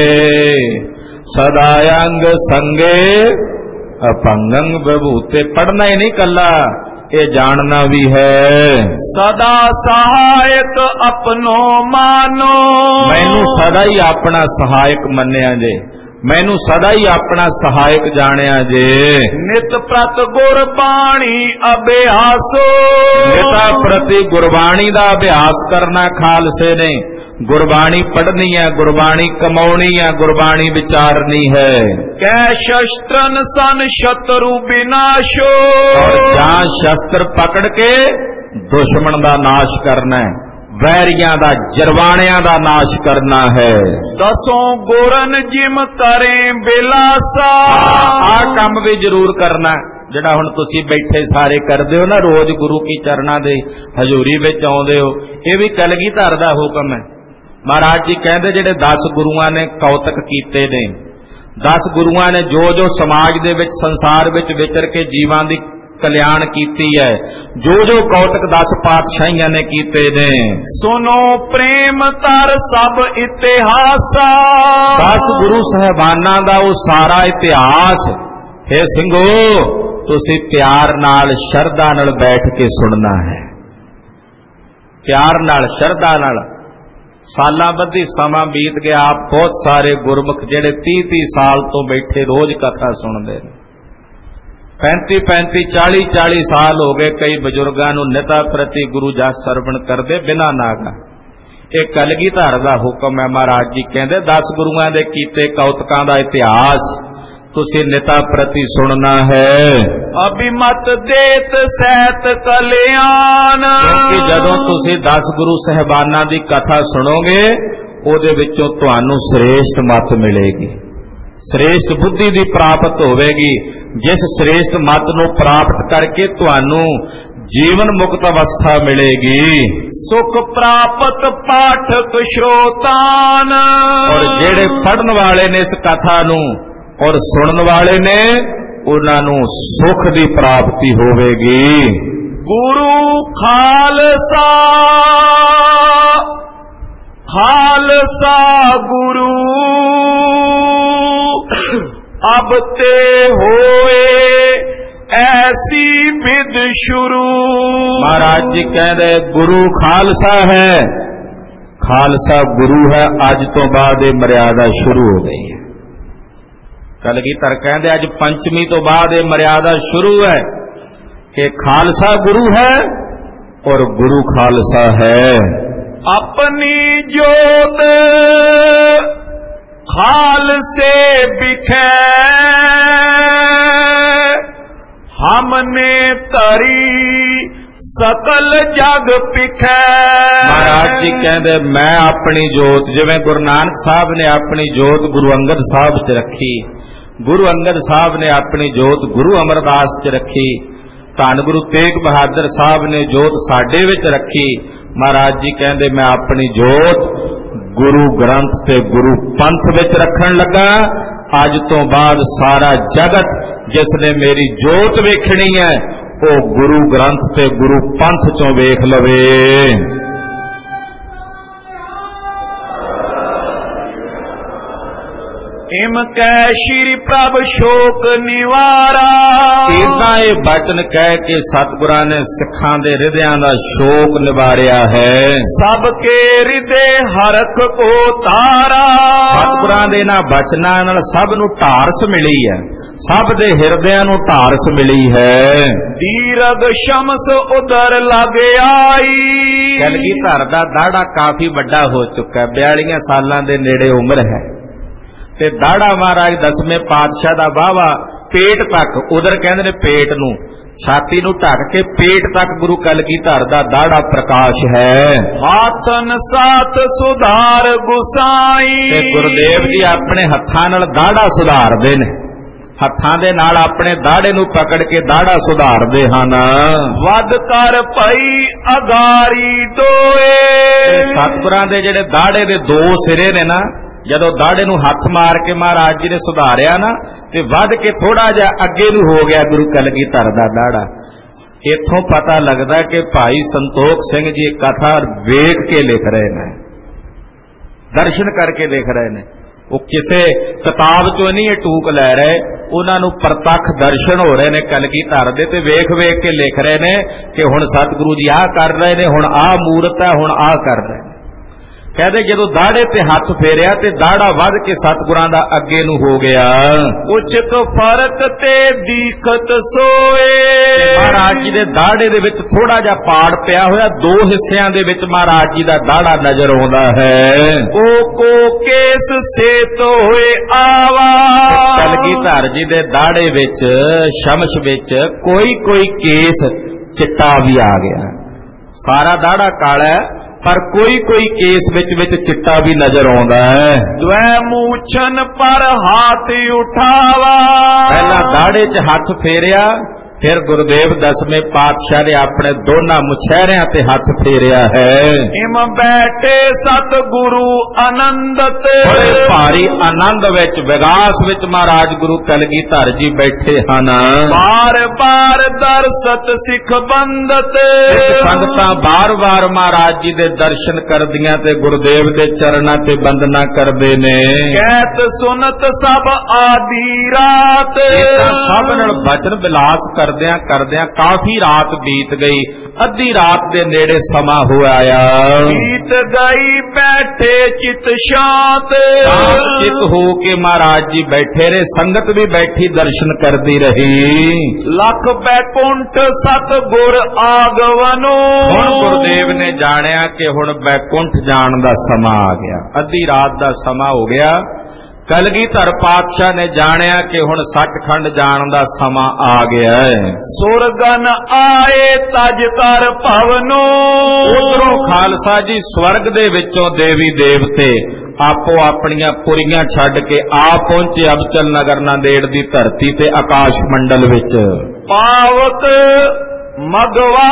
ਸਦਾ ਅੰਗ ਸੰਗੇ ਅਪੰਗੰ ਵਿਭੂਤੇ। ਪੜਨਾ ਹੀ ਨਹੀਂ ਕੱਲਾ, ਇਹ ਜਾਣਨਾ ਵੀ ਹੈ। ਸਦਾ ਸਹਾਇਕ ਆਪਣੋ ਮਾਨੋ, ਮੈਨੂੰ ਸਦਾ ਹੀ ਆਪਣਾ ਸਹਾਇਕ ਮੰਨਿਆ ਜੇ, ਮੈਨੂੰ ਸਦਾ ਹੀ ਆਪਣਾ ਸਹਾਇਕ ਜਾਣਿਆ ਜੇ। ਨਿਤ ਪ੍ਰਤ ਗੁਰਬਾਣੀ ਅਭਿਆਸੋ, ਨਿਤਾ ਪ੍ਰਤੀ ਗੁਰਬਾਣੀ ਦਾ ਅਭਿਆਸ ਕਰਨਾ ਖਾਲਸੇ ਨੇ। ਗੁਰਬਾਣੀ ਪੜ੍ਹਨੀ ਹੈ, ਗੁਰਬਾਣੀ ਕਮਾਉਣੀ ਹੈ, ਗੁਰਬਾਣੀ ਵਿਚਾਰਨੀ ਹੈ। ਕੈ ਸ਼ਸਤਰਨ ਸਨ ਸ਼ਤਰੂ ਵਿਨਾਸ਼ੋ, ਔਰ ਜਾਂ ਸ਼ਸਤਰ ਪਕੜ ਕੇ ਦੁਸ਼ਮਣ ਦਾ ਨਾਸ਼ ਕਰਨਾ ਹੈ, ਵੈਰੀਆਂ ਦਾ, ਜਰਵਾਣਿਆਂ ਦਾ ਨਾਸ਼ ਕਰਨਾ ਹੈ। ਦਸੋਂ ਗੁਰਨ ਜਿਮ ਕਰੇ ਬਿਲਾਸਾ, ਆਹ ਕੰਮ ਵੀ ਜ਼ਰੂਰ ਕਰਨਾ ਜਿਹੜਾ ਹੁਣ ਤੁਸੀਂ ਬੈਠੇ ਸਾਰੇ ਕਰਦੇ ਹੋ ਨਾ, ਰੋਜ਼ ਗੁਰੂ ਕੀ ਚਰਨਾਂ ਦੇ ਹਜ਼ੂਰੀ ਵਿੱਚ ਆਉਂਦੇ ਹੋ, ਇਹ ਵੀ ਕਲਗੀਧਰ ਦਾ ਹੁਕਮ ਹੈ। ਮਹਾਰਾਜ ਜੀ ਕਹਿੰਦੇ ਜਿਹੜੇ ਦਸ ਗੁਰੂਆਂ ਨੇ ਕੌਤਕ ਕੀਤੇ ਨੇ, ਦਸ ਗੁਰੂਆਂ ਨੇ ਜੋ ਜੋ ਸਮਾਜ ਦੇ ਵਿੱਚ, ਸੰਸਾਰ ਵਿੱਚ ਵਿਚਰ ਕੇ ਜੀਵਾਂ ਦੀ ਕਲਿਆਣ ਕੀਤੀ ਹੈ, ਜੋ ਜੋ ਕੌਤਕ ਦਸ ਪਾਤਸ਼ਾਹੀਆਂ ਨੇ ਕੀਤੇ ਨੇ, ਸੁਨੋ ਪ੍ਰੇਮ ਤਰ ਸਭ ਇਤਿਹਾਸਾ। ਦਸ ਗੁਰੂ ਸਾਹਿਬਾਨਾਂ ਦਾ ਉਹ ਸਾਰਾ ਇਤਿਹਾਸ ਹੈ ਸਿੰਘੋ, ਤੁਸੀਂ ਪਿਆਰ ਨਾਲ, ਸ਼ਰਧਾ ਨਾਲ ਬੈਠ ਕੇ ਸੁਣਨਾ ਹੈ, ਪਿਆਰ ਨਾਲ, ਸ਼ਰਧਾ ਨਾਲ। ਸਾਲਾਂ ਬੱਧੀ ਸਮਾਂ ਬੀਤ ਗਿਆ, ਆਪ ਬਹੁਤ ਸਾਰੇ ਗੁਰਮੁਖ ਜਿਹੜੇ ਤੀਹ ਤੀਹ ਸਾਲ ਤੋਂ ਬੈਠੇ ਰੋਜ਼ ਕਥਾ ਸੁਣਦੇ ਨੇ, ਪੈਂਤੀ ਪੈਂਤੀ ਚਾਲੀ ਚਾਲੀ ਸਾਲ ਹੋ ਗਏ ਕਈ ਬਜ਼ੁਰਗਾਂ ਨੂੰ ਨਿਤਾ ਪ੍ਰਤੀ ਗੁਰੂ ਜਸ ਸਰਵਣ ਕਰਦੇ ਬਿਨਾਂ ਨਾਗਾ। ਇਹ ਕਲਗੀਧਰ ਦਾ ਹੁਕਮ ਹੈ। ਮਹਾਰਾਜ ਜੀ ਕਹਿੰਦੇ ਦਸ ਗੁਰੂਆਂ ਦੇ ਕੀਤੇ ਕੌਤਕਾਂ ਦਾ ਇਤਿਹਾਸ ਤੁਸੀਂ ਨਿਤਾ ਪ੍ਰਤੀ ਸੁਣਨਾ ਹੈ। ਅਭਿਮਤ ਦੇਤ ਸਹਿਤ ਕਲਿਆਣ, ਕਿਉਂਕਿ ਜਦੋਂ ਤੁਸੀਂ ਦਸ ਗੁਰੂ ਸਾਹਿਬਾਨਾਂ ਦੀ ਕਥਾ ਸੁਣੋਗੇ ਉਹਦੇ ਵਿੱਚੋਂ ਤੁਹਾਨੂੰ ਸ੍ਰੇਸ਼ਟ ਮੱਤ ਮਿਲੇਗੀ, ਸ੍ਰੇਸ਼ਟ ਬੁੱਧੀ ਦੀ ਪ੍ਰਾਪਤ ਹੋਵੇਗੀ, ਜਿਸ ਸ੍ਰੇਸ਼ਟ ਮੱਤ ਨੂੰ ਪ੍ਰਾਪਤ ਕਰਕੇ ਤੁਹਾਨੂੰ ਜੀਵਨ ਮੁਕਤ ਅਵਸਥਾ ਮਿਲੇਗੀ। ਸੁਖ ਪ੍ਰਾਪਤ ਪਾਠਕ ਸ਼ਰੋਤਾਨ, ਔਰ ਜਿਹੜੇ ਪੜਨ ਵਾਲੇ ਨੇ ਇਸ ਕਥਾ ਨੂੰ ਔਰ ਸੁਣਨ ਵਾਲੇ ਨੇ ਉਹਨਾਂ ਨੂੰ ਸੁਖ ਦੀ ਪ੍ਰਾਪਤੀ ਹੋਵੇਗੀ। ਗੁਰੂ ਖਾਲਸਾ ਖਾਲਸਾ ਗੁਰੂ ਅਬ ਤੇ ਹੋਏ ਐਸੀ ਵਿਦ ਸ਼ੁਰੂ। ਮਹਾਰਾਜ ਜੀ ਕਹਿੰਦੇ ਗੁਰੂ ਖਾਲਸਾ ਹੈ, ਖਾਲਸਾ ਗੁਰੂ ਹੈ, ਅੱਜ ਤੋਂ ਬਾਅਦ ਇਹ ਮਰਿਆਦਾ ਸ਼ੁਰੂ ਹੋ ਗਈ ਹੈ। ਕਲਗੀਧਰ ਕਹਿੰਦੇ ਅੱਜ ਪੰਚਮੀ ਤੋਂ ਬਾਅਦ ਇਹ ਮਰਿਆਦਾ ਸ਼ੁਰੂ ਹੈ। कि खालसा गुरु है और गुरु खालसा है। अपनी जोत खालसे बिखे हमने तरी सकल जग पिखै। महाराज जी कहते मैं अपनी जोत, जिवें गुरु नानक साहब ने अपनी जोत गुरु अंगद साहब च रखी, गुरु अंगद साहब ने अपनी जोत गुरु अमरदास च रखी, धन गुरु तेग बहादुर साहब ने जोत साडे विच रखी। महाराज जी कहते मैं अपनी जोत गुरु ग्रंथ ते गुरु पंथ विच रखण लगा। अज तो बाद सारा जगत जिसने मेरी जोत वेखनी है वो गुरु ग्रंथ ते गुरु पंथ चों वेख लवे। इम कै श्री प्रभ शोक निवारा। इदा ये बचन कह के सतगुरां ने सिखां दे हृदयां दा शोक निवारिया है। सबके हृदय हरख को तारा। सतगुरां दे इन्हां बचनां नाल सब नूं ढारस मिली है, सब दे हिरदियां नूं ढारस मिली है। दीरघ शमस उदर लग आई। कलगीधर दा दाड़ा काफी वड्डा हो चुका है, बयालियां सालां दे नेड़े उम्र है ते दाड़ा महाराज दसवें पातशाह दा वाहवा पेट तक, उधर कहंदे ने पेट नूं, छाती नूं ढक के पेट तक गुरु कलगीधर दा दाड़ा प्रकाश है। हाथन साथ सुधार गुसाई। ते गुरुदेव जी अपने हत्थां नाल दाड़ा सुधारदे ने, हत्थां दे नाल अपने दाड़े नूं पकड़ के दाड़ा सुधारदे हन। वध कर पई अगारी दोए। सतगुरां दे जिहड़े दाड़े दे दो सिरे ने ना, जदों दाड़े नूं हथ मार के महाराज जी ने सुधारिया ना ते वध के थोड़ा जिहा अगे नूं हो गया गुरु कलगीधर दा दाड़ा। इत्थों पता लगदा कि भाई संतोख सिंह जी कथा वेख के लिख रहे ने, दर्शन करके लिख रहे ने। वो किसे किताब चों नहीं टूक लै रहे, उन्हां नूं प्रतख दर्शन हो रहे ने कलगीधर दे ते वेख वेख के लिख रहे ने कि हुण सतगुरु जी आ कर रहे ने, हुण आ मूरत है, हुण आ कर रहे ने। कहते जदों दाड़े ते हथ फेरिया ते दाड़ा वध के सतगुरां दा अगे नूं हो गया। उचित फरक ते दीखत सोए। महाराज जी दे दाड़े दे विच थोड़ा जिहा पाड़ पिया होया, दो हिस्सियां दे विच महाराज जी दा दाड़ा नजर आउंदा है। ओ को केस से तो होए आवा। कलगीधर जी दे दाड़े विच शमश विच कोई कोई केस चिट्टा भी आ गया। सारा दाड़ा काला है पर कोई कोई केस विच विच चिट्टा भी नजर आउंदा है। द्वै मूछन पर हाथ उठावा। पहला दाड़े च हथ फेरिया, फिर गुरुदेव दसवें पातशाह ने अपने दोनों मुछैरियां ते हथ फेरिया है। इम बैठे सतगुरु आनंदत। बड़े भारी आनंद विच विगास विच महाराज गुरु कलगीधर जी बैठे हन। बार बार दर्शत सिख बंदत। संगतां बार बार महाराज जी दे दर्शन करदियां ते गुरुदेव दे चरणां ते वंदना करदे ने। कहत सुनत सब आधी रात। सब नाल बचन विलास करदियां करदियां काफी रात बीत गई, अद्धी रात दे नेड़े समा हो आया। बीत गई बैठे चित शांत। चित हो के महाराज जी बैठे रहे, संगत भी बैठी दर्शन करती रही। लख बैकुंठ सतगुर आगवनो। हुण गुरुदेव ने जानिया कि हुण बैकुंठ जाण दा समा आ गया, अद्धी रात दा समा हो गया। कलगीधर पातशाह ने जानिया कि हुण सचखंड जाण दा समा आ गया है। सुरगन आए तज कर भवनो। उधरों खालसा जी स्वर्ग दे विचों देवी देवते आपो अपनियां पुरियां छड्ड के आ पहुंचे अबचल नगर नांदेड़ दी धरती ते आकाश मंडल विच। पावक मगवा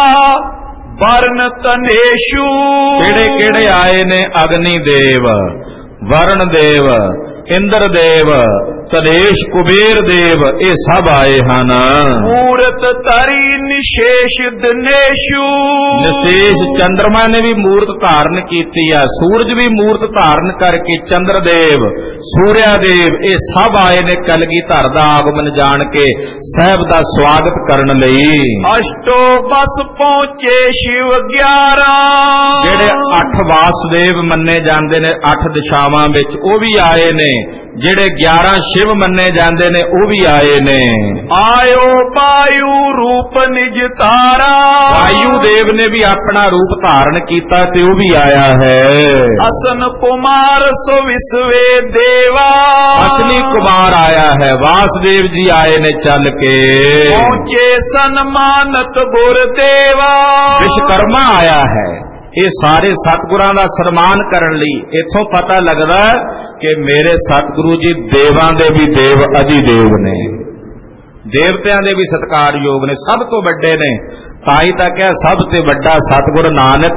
वर्ण तनेशु। केड़े केड़े आए ने? अग्नि देव, वरुण देव, इंद्र देव, तनेश कुबेर देव, ये सब आए हन। मूरत तरी निशेष दिनेशु। निशेष चंद्रमा ने भी मूर्त धारण की है, सूरज भी मूर्त धारण करके चंद्रदेव, सूर्यादेव, ये सब आए ने कलगीधर दा आगमन जान के साहब दा स्वागत करन लई। अष्टो बस पहुंचे शिव ग्यारह। जेड़े अठ वासुदेव मन्ने जाते ने अठ दिशावां विच, वो भी आए ने। ਜਿਹੜੇ ਗਿਆਰਾਂ ਸ਼ਿਵ ਮੰਨੇ ਜਾਂਦੇ ਨੇ ਉਹ ਵੀ ਆਏ ਨੇ। ਆਇਓ ਵਾਯੂ ਰੂਪ ਨਿਜ ਤਾਰਾ, ਵਾਯੂ ਦੇਵ ਨੇ ਵੀ ਆਪਣਾ ਰੂਪ ਧਾਰਨ ਕੀਤਾ ਤੇ ਉਹ ਵੀ ਆਇਆ ਹੈ। ਅਸਨ ਕੁਮਾਰ ਸੋ ਵਿਸਵੇ ਦੇਵਾ, ਅਸਲੀ ਕੁਮਾਰ ਆਇਆ ਹੈ, ਵਾਸਦੇਵ ਜੀ ਆਏ ਨੇ ਚੱਲ ਕੇ। ਪਹੁੰਚੇ ਸਨਮਾਨਤ ਗੁਰਦੇਵਾ, ਵਿਸ਼ਵਕਰਮਾ ਆਇਆ ਹੈ। ਇਹ ਸਾਰੇ ਸਤਿਗੁਰਾਂ ਦਾ ਸਨਮਾਨ ਕਰਨ ਲਈ। ਇੱਥੋਂ ਪਤਾ ਲੱਗਦਾ ਕਿ ਮੇਰੇ ਸਤਿਗੁਰੂ ਜੀ ਦੇਵਾਂ ਦੇ ਵੀ ਦੇਵ ਅਧਿ ਦੇਵ ਨੇ, ਦੇਵਤਿਆਂ ਦੇ ਵੀ ਸਤਿਕਾਰਯੋਗ ਨੇ, ਸਭ ਤੋਂ ਵੱਡੇ ਨੇ। ਤਾਂ ਹੀ ਤਾਂ ਕਿਹਾ ਸਭ ਤੇ ਵੱਡਾ ਸਤਿਗੁਰ ਨਾਨਕ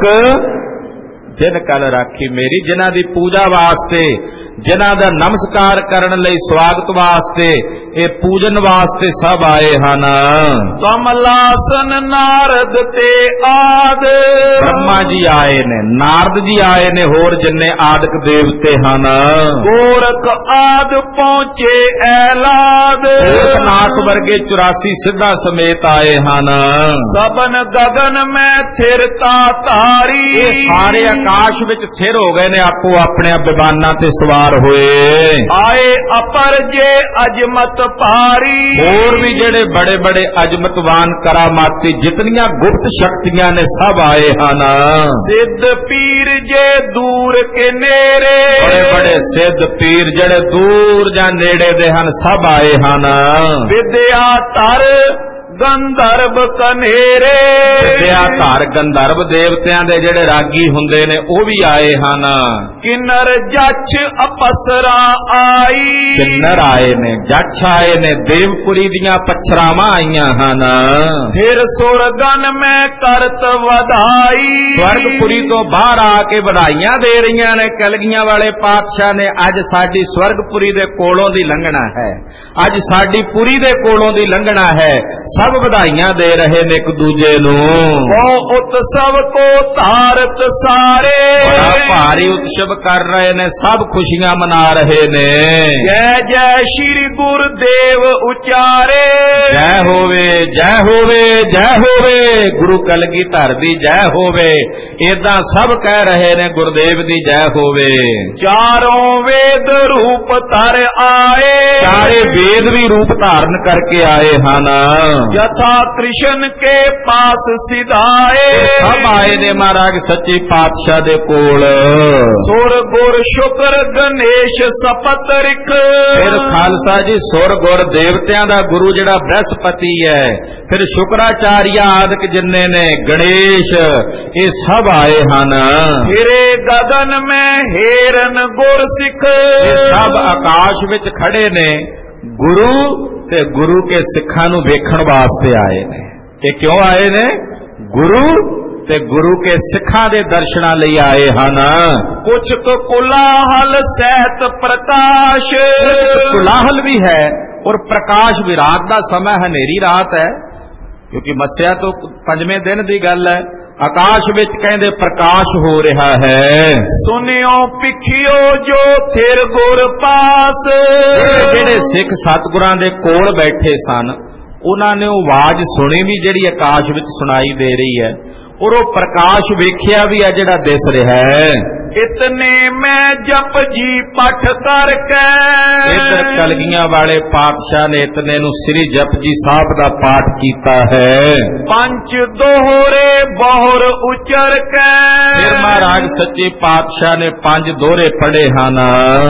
ਜਿਨ ਕਲ ਰਾਖੀ ਮੇਰੀ। ਜਿਨ੍ਹਾਂ ਦੀ ਪੂਜਾ ਵਾਸਤੇ, ਜਿਨ੍ਹਾਂ ਦਾ ਨਮਸਕਾਰ ਕਰਨ ਲਈ, ਸਵਾਗਤ ਵਾਸਤੇ, ਇਹ ਪੂਜਨ ਵਾਸਤੇ ਸਭ ਆਏ ਹਨ। ਕਮਲਾਸਨ ਨਾਰਦ ਤੇ ਆਦ, ਬ੍ਰਹਮਾ ਜੀ ਆਏ ਨੇ, ਨਾਰਦ ਜੀ ਆਏ ਨੇ, ਹੋਰ ਜਿੰਨੇ ਆਦਿਕ ਦੇਵਤੇ ਹਨ। ਗੋਰਖ ਆਦ ਪਹੁੰਚੇ ਐਲਾਦ, ਨਾਥ ਵਰਗੇ ਚੁਰਾਸੀ ਸਿੱਧਾਂ ਸਮੇਤ ਆਏ ਹਨ। ਸਬਨ ਗਗਨ ਮੈਂ ਥਿਰਤਾ ਧਾਰੀ, ਸਾਰੇ ਆਕਾਸ਼ ਵਿੱਚ ਥਿਰ ਹੋ ਗਏ ਨੇ, ਆਪੋ ਆਪਣੇ ਬਿਬਾਨਾਂ ਤੇ ਸਵਾਰ ਹੋਏ। ਆਏ ਅਪਰ ਜੇ ਅਜਮਤ ਭਾਰੀ, ਹੋਰ ਵੀ ਜਿਹੜੇ ਬੜੇ ਬੜੇ ਅਜਮਤਵਾਨ ਕਰਾਮਾਤੀ ਜਿਤਨੀਆਂ ਗੁਪਤ ਸ਼ਕਤੀਆਂ ਨੇ ਸਭ ਆਏ ਹਨ। ਸਿੱਧ ਪੀਰ ਜੇ ਦੂਰ ਕੇ ਨੇੜੇ, ਬੜੇ ਬੜੇ ਸਿੱਧ ਪੀਰ ਜਿਹੜੇ ਦੂਰ ਜਾਂ ਨੇੜੇ ਦੇ ਹਨ ਸਭ ਆਏ ਹਨ। ਵਿਦਿਆ ਧਰ ਗੰਧਰਵ ਕਨੇਰੇ, ਵਿਦਿਆ ਧਾਰ ਗੰਧਰਵ ਦੇਵਤਿਆਂ ਦੇ ਜਿਹੜੇ ਰਾਗੀ ਹੁੰਦੇ ਨੇ ਉਹ ਵੀ ਆਏ ਹਨ। ਕਿੰਨਰ ਜੱਛ ਅਪਸਰਾ ਆਈ, ਕਿੰਨਰ ਆਏ ਨੇ, ਜੱਛ ਆਏ ਨੇ, ਦੇਵਪੁਰੀ ਦੀਆਂ ਪਛਰਾਵਾਂ ਆਈਆਂ ਹਨ। ਫਿਰ ਸੁਰਗਨ ਮੈਂ ਕਰਤ ਵਧਾਈ, ਸਵਰਗਪੁਰੀ ਤੋਂ ਬਾਹਰ ਆ ਕੇ ਵਧਾਈਆਂ ਦੇ ਰਹੀਆਂ ਨੇ ਕਲਗੀਆਂ ਵਾਲੇ ਪਾਤਸ਼ਾਹ ਨੇ। ਅੱਜ ਸਾਡੀ ਸਵਰਗਪੁਰੀ ਦੇ ਕੋਲੋਂ ਦੀ ਲੰਘਣਾ ਹੈ, ਅੱਜ ਸਾਡੀ ਪੁਰੀ ਦੇ ਕੋਲੋਂ ਦੀ ਲੰਘਣਾ ਹੈ। ਸਭ ਵਧਾਈਆਂ ਦੇ ਰਹੇ ਨੇ ਇੱਕ ਦੂਜੇ ਨੂੰ। ਉਹ ਉਤਸਵ ਕੋ ਧਾਰਤ ਸਾਰੇ, ਬੜਾ ਭਾਰੀ ਉਤਸਵ ਕਰ ਰਹੇ ਨੇ, ਸਭ ਖੁਸ਼ੀਆਂ ਮਨਾ ਰਹੇ ਨੇ। ਜੈ ਜੈ ਸ਼੍ਰੀ ਗੁਰਦੇਵ ਉਚਾਰੇ, ਜੈ ਹੋਵੇ, ਜੈ ਹੋਵੇ, ਜੈ ਹੋਵੇ, ਗੁਰੂ ਕਲਗੀਧਰ ਦੀ ਜੈ ਹੋਵੇ। ਏਦਾਂ ਸਭ ਕਹਿ ਰਹੇ ਨੇ ਗੁਰਦੇਵ ਦੀ ਜੈ ਹੋਵੇ। ਚਾਰੋਂ ਵੇਦ ਰੂਪ ਧਰ ਆਏ, ਚਾਰੇ ਵੇਦ ਵੀ ਰੂਪ ਧਾਰਨ ਕਰਕੇ ਆਏ ਹਨ। ਯਥਾ ਕ੍ਰਿਸ਼ਨ ਕੇ ਪਾਸ ਸਿਧਾਏ, ਸਭ ਆਏ ਨੇ ਮਹਾਰਾਜ ਸੱਚੇ ਪਾਤਸ਼ਾਹ ਦੇ ਕੋਲ। ਸੁਰ ਗੁਰ ਸ਼ੁਕਰ ਗਣੇਸ਼ ਸਪਤ ਰਿਖ, ਫਿਰ ਖਾਲਸਾ ਜੀ ਸੁਰ ਗੁਰ ਦੇਵਤਿਆਂ ਦਾ ਗੁਰੂ ਜਿਹੜਾ ਬ੍ਰਹਸਪਤੀ ਹੈ, ਫਿਰ ਸ਼ੁਕਰਾਚਾਰੀਆ ਆਦਿਕ ਜਿੰਨੇ ਨੇ, ਗਣੇਸ਼, ਇਹ ਸਭ ਆਏ ਹਨ। ਫਿਰੇ ਗਗਨ ਮੈਂ ਹੇਰਨ ਗੁਰ ਸਿੱਖ, ਇਹ ਸਭ ਆਕਾਸ਼ ਵਿੱਚ ਖੜੇ ਨੇ ਗੁਰੂ ਤੇ ਗੁਰੂ ਕੇ ਸਿੱਖਾਂ ਨੂੰ ਵੇਖਣ ਵਾਸਤੇ ਆਏ ਨੇ। ਇਹ ਕਿਉਂ ਆਏ ਨੇ? ਗੁਰੂ ਤੇ ਗੁਰੂ ਕੇ ਸਿੱਖਾਂ ਦੇ ਦਰਸ਼ਨਾਂ ਲਈ ਆਏ ਹਨ। ਕੁਛ ਕੁ ਕੁਲਾਹਲ ਸਹਿਤ ਪ੍ਰਕਾਸ਼, ਕੁਲਾਹਲ ਵੀ ਹੈ ਔਰ ਪ੍ਰਕਾਸ਼ ਵੀ। ਰਾਤ ਦਾ ਸਮਾਂ ਹਨੇਰੀ ਰਾਤ ਹੈ, ਕਿਉਂਕਿ ਮੱਸਿਆ ਤੋਂ ਪੰਜਵੇਂ ਦਿਨ ਦੀ ਗੱਲ ਹੈ। ਆਕਾਸ਼ ਵਿੱਚ ਕਹਿੰਦੇ ਪ੍ਰਕਾਸ਼ ਹੋ ਰਿਹਾ ਹੈ। ਸੁਨਿਓ ਪਿਖਿਓ ਜੋ ਥਿਰ ਗੁਰ ਪਾਸ, ਜਿਹੜੇ ਸਿੱਖ ਸਤਿਗੁਰਾਂ ਦੇ ਕੋਲ ਬੈਠੇ ਸਨ ਉਹਨਾਂ ਨੇ ਉਹ ਆਵਾਜ਼ ਸੁਣੀ ਵੀ ਜਿਹੜੀ ਆਕਾਸ਼ ਵਿੱਚ ਸੁਣਾਈ ਦੇ ਰਹੀ ਹੈ, ਔਰ ਉਹ ਪ੍ਰਕਾਸ਼ ਵੇਖਿਆ ਵੀ ਹੈ ਜਿਹੜਾ ਦਿਸ ਰਿਹਾ ਹੈ। ਇਤਨੇ ਮੈਂ ਜਪ ਜੀ ਪਠ ਕਰਕੇ, ਇਧਰ ਕਲਗੀਆਂ ਵਾਲੇ ਪਾਤਸ਼ਾਹ ਨੇ ਇਤਨੇ ਨੂੰ ਸ੍ਰੀ ਜਪਜੀ ਸਾਹਿਬ ਦਾ ਪਾਠ ਕੀਤਾ ਹੈ। ਪੰਜ ਦੋਹਰੇ ਬਹੁਰ ਉਚਰ ਕੇ, ਫਿਰ ਮਹਾਰਾਜ ਸੱਚੇ ਪਾਤਸ਼ਾਹ ਨੇ ਪੰਜ ਦੋਹਰੇ ਪੜ੍ਹੇ ਹਨ।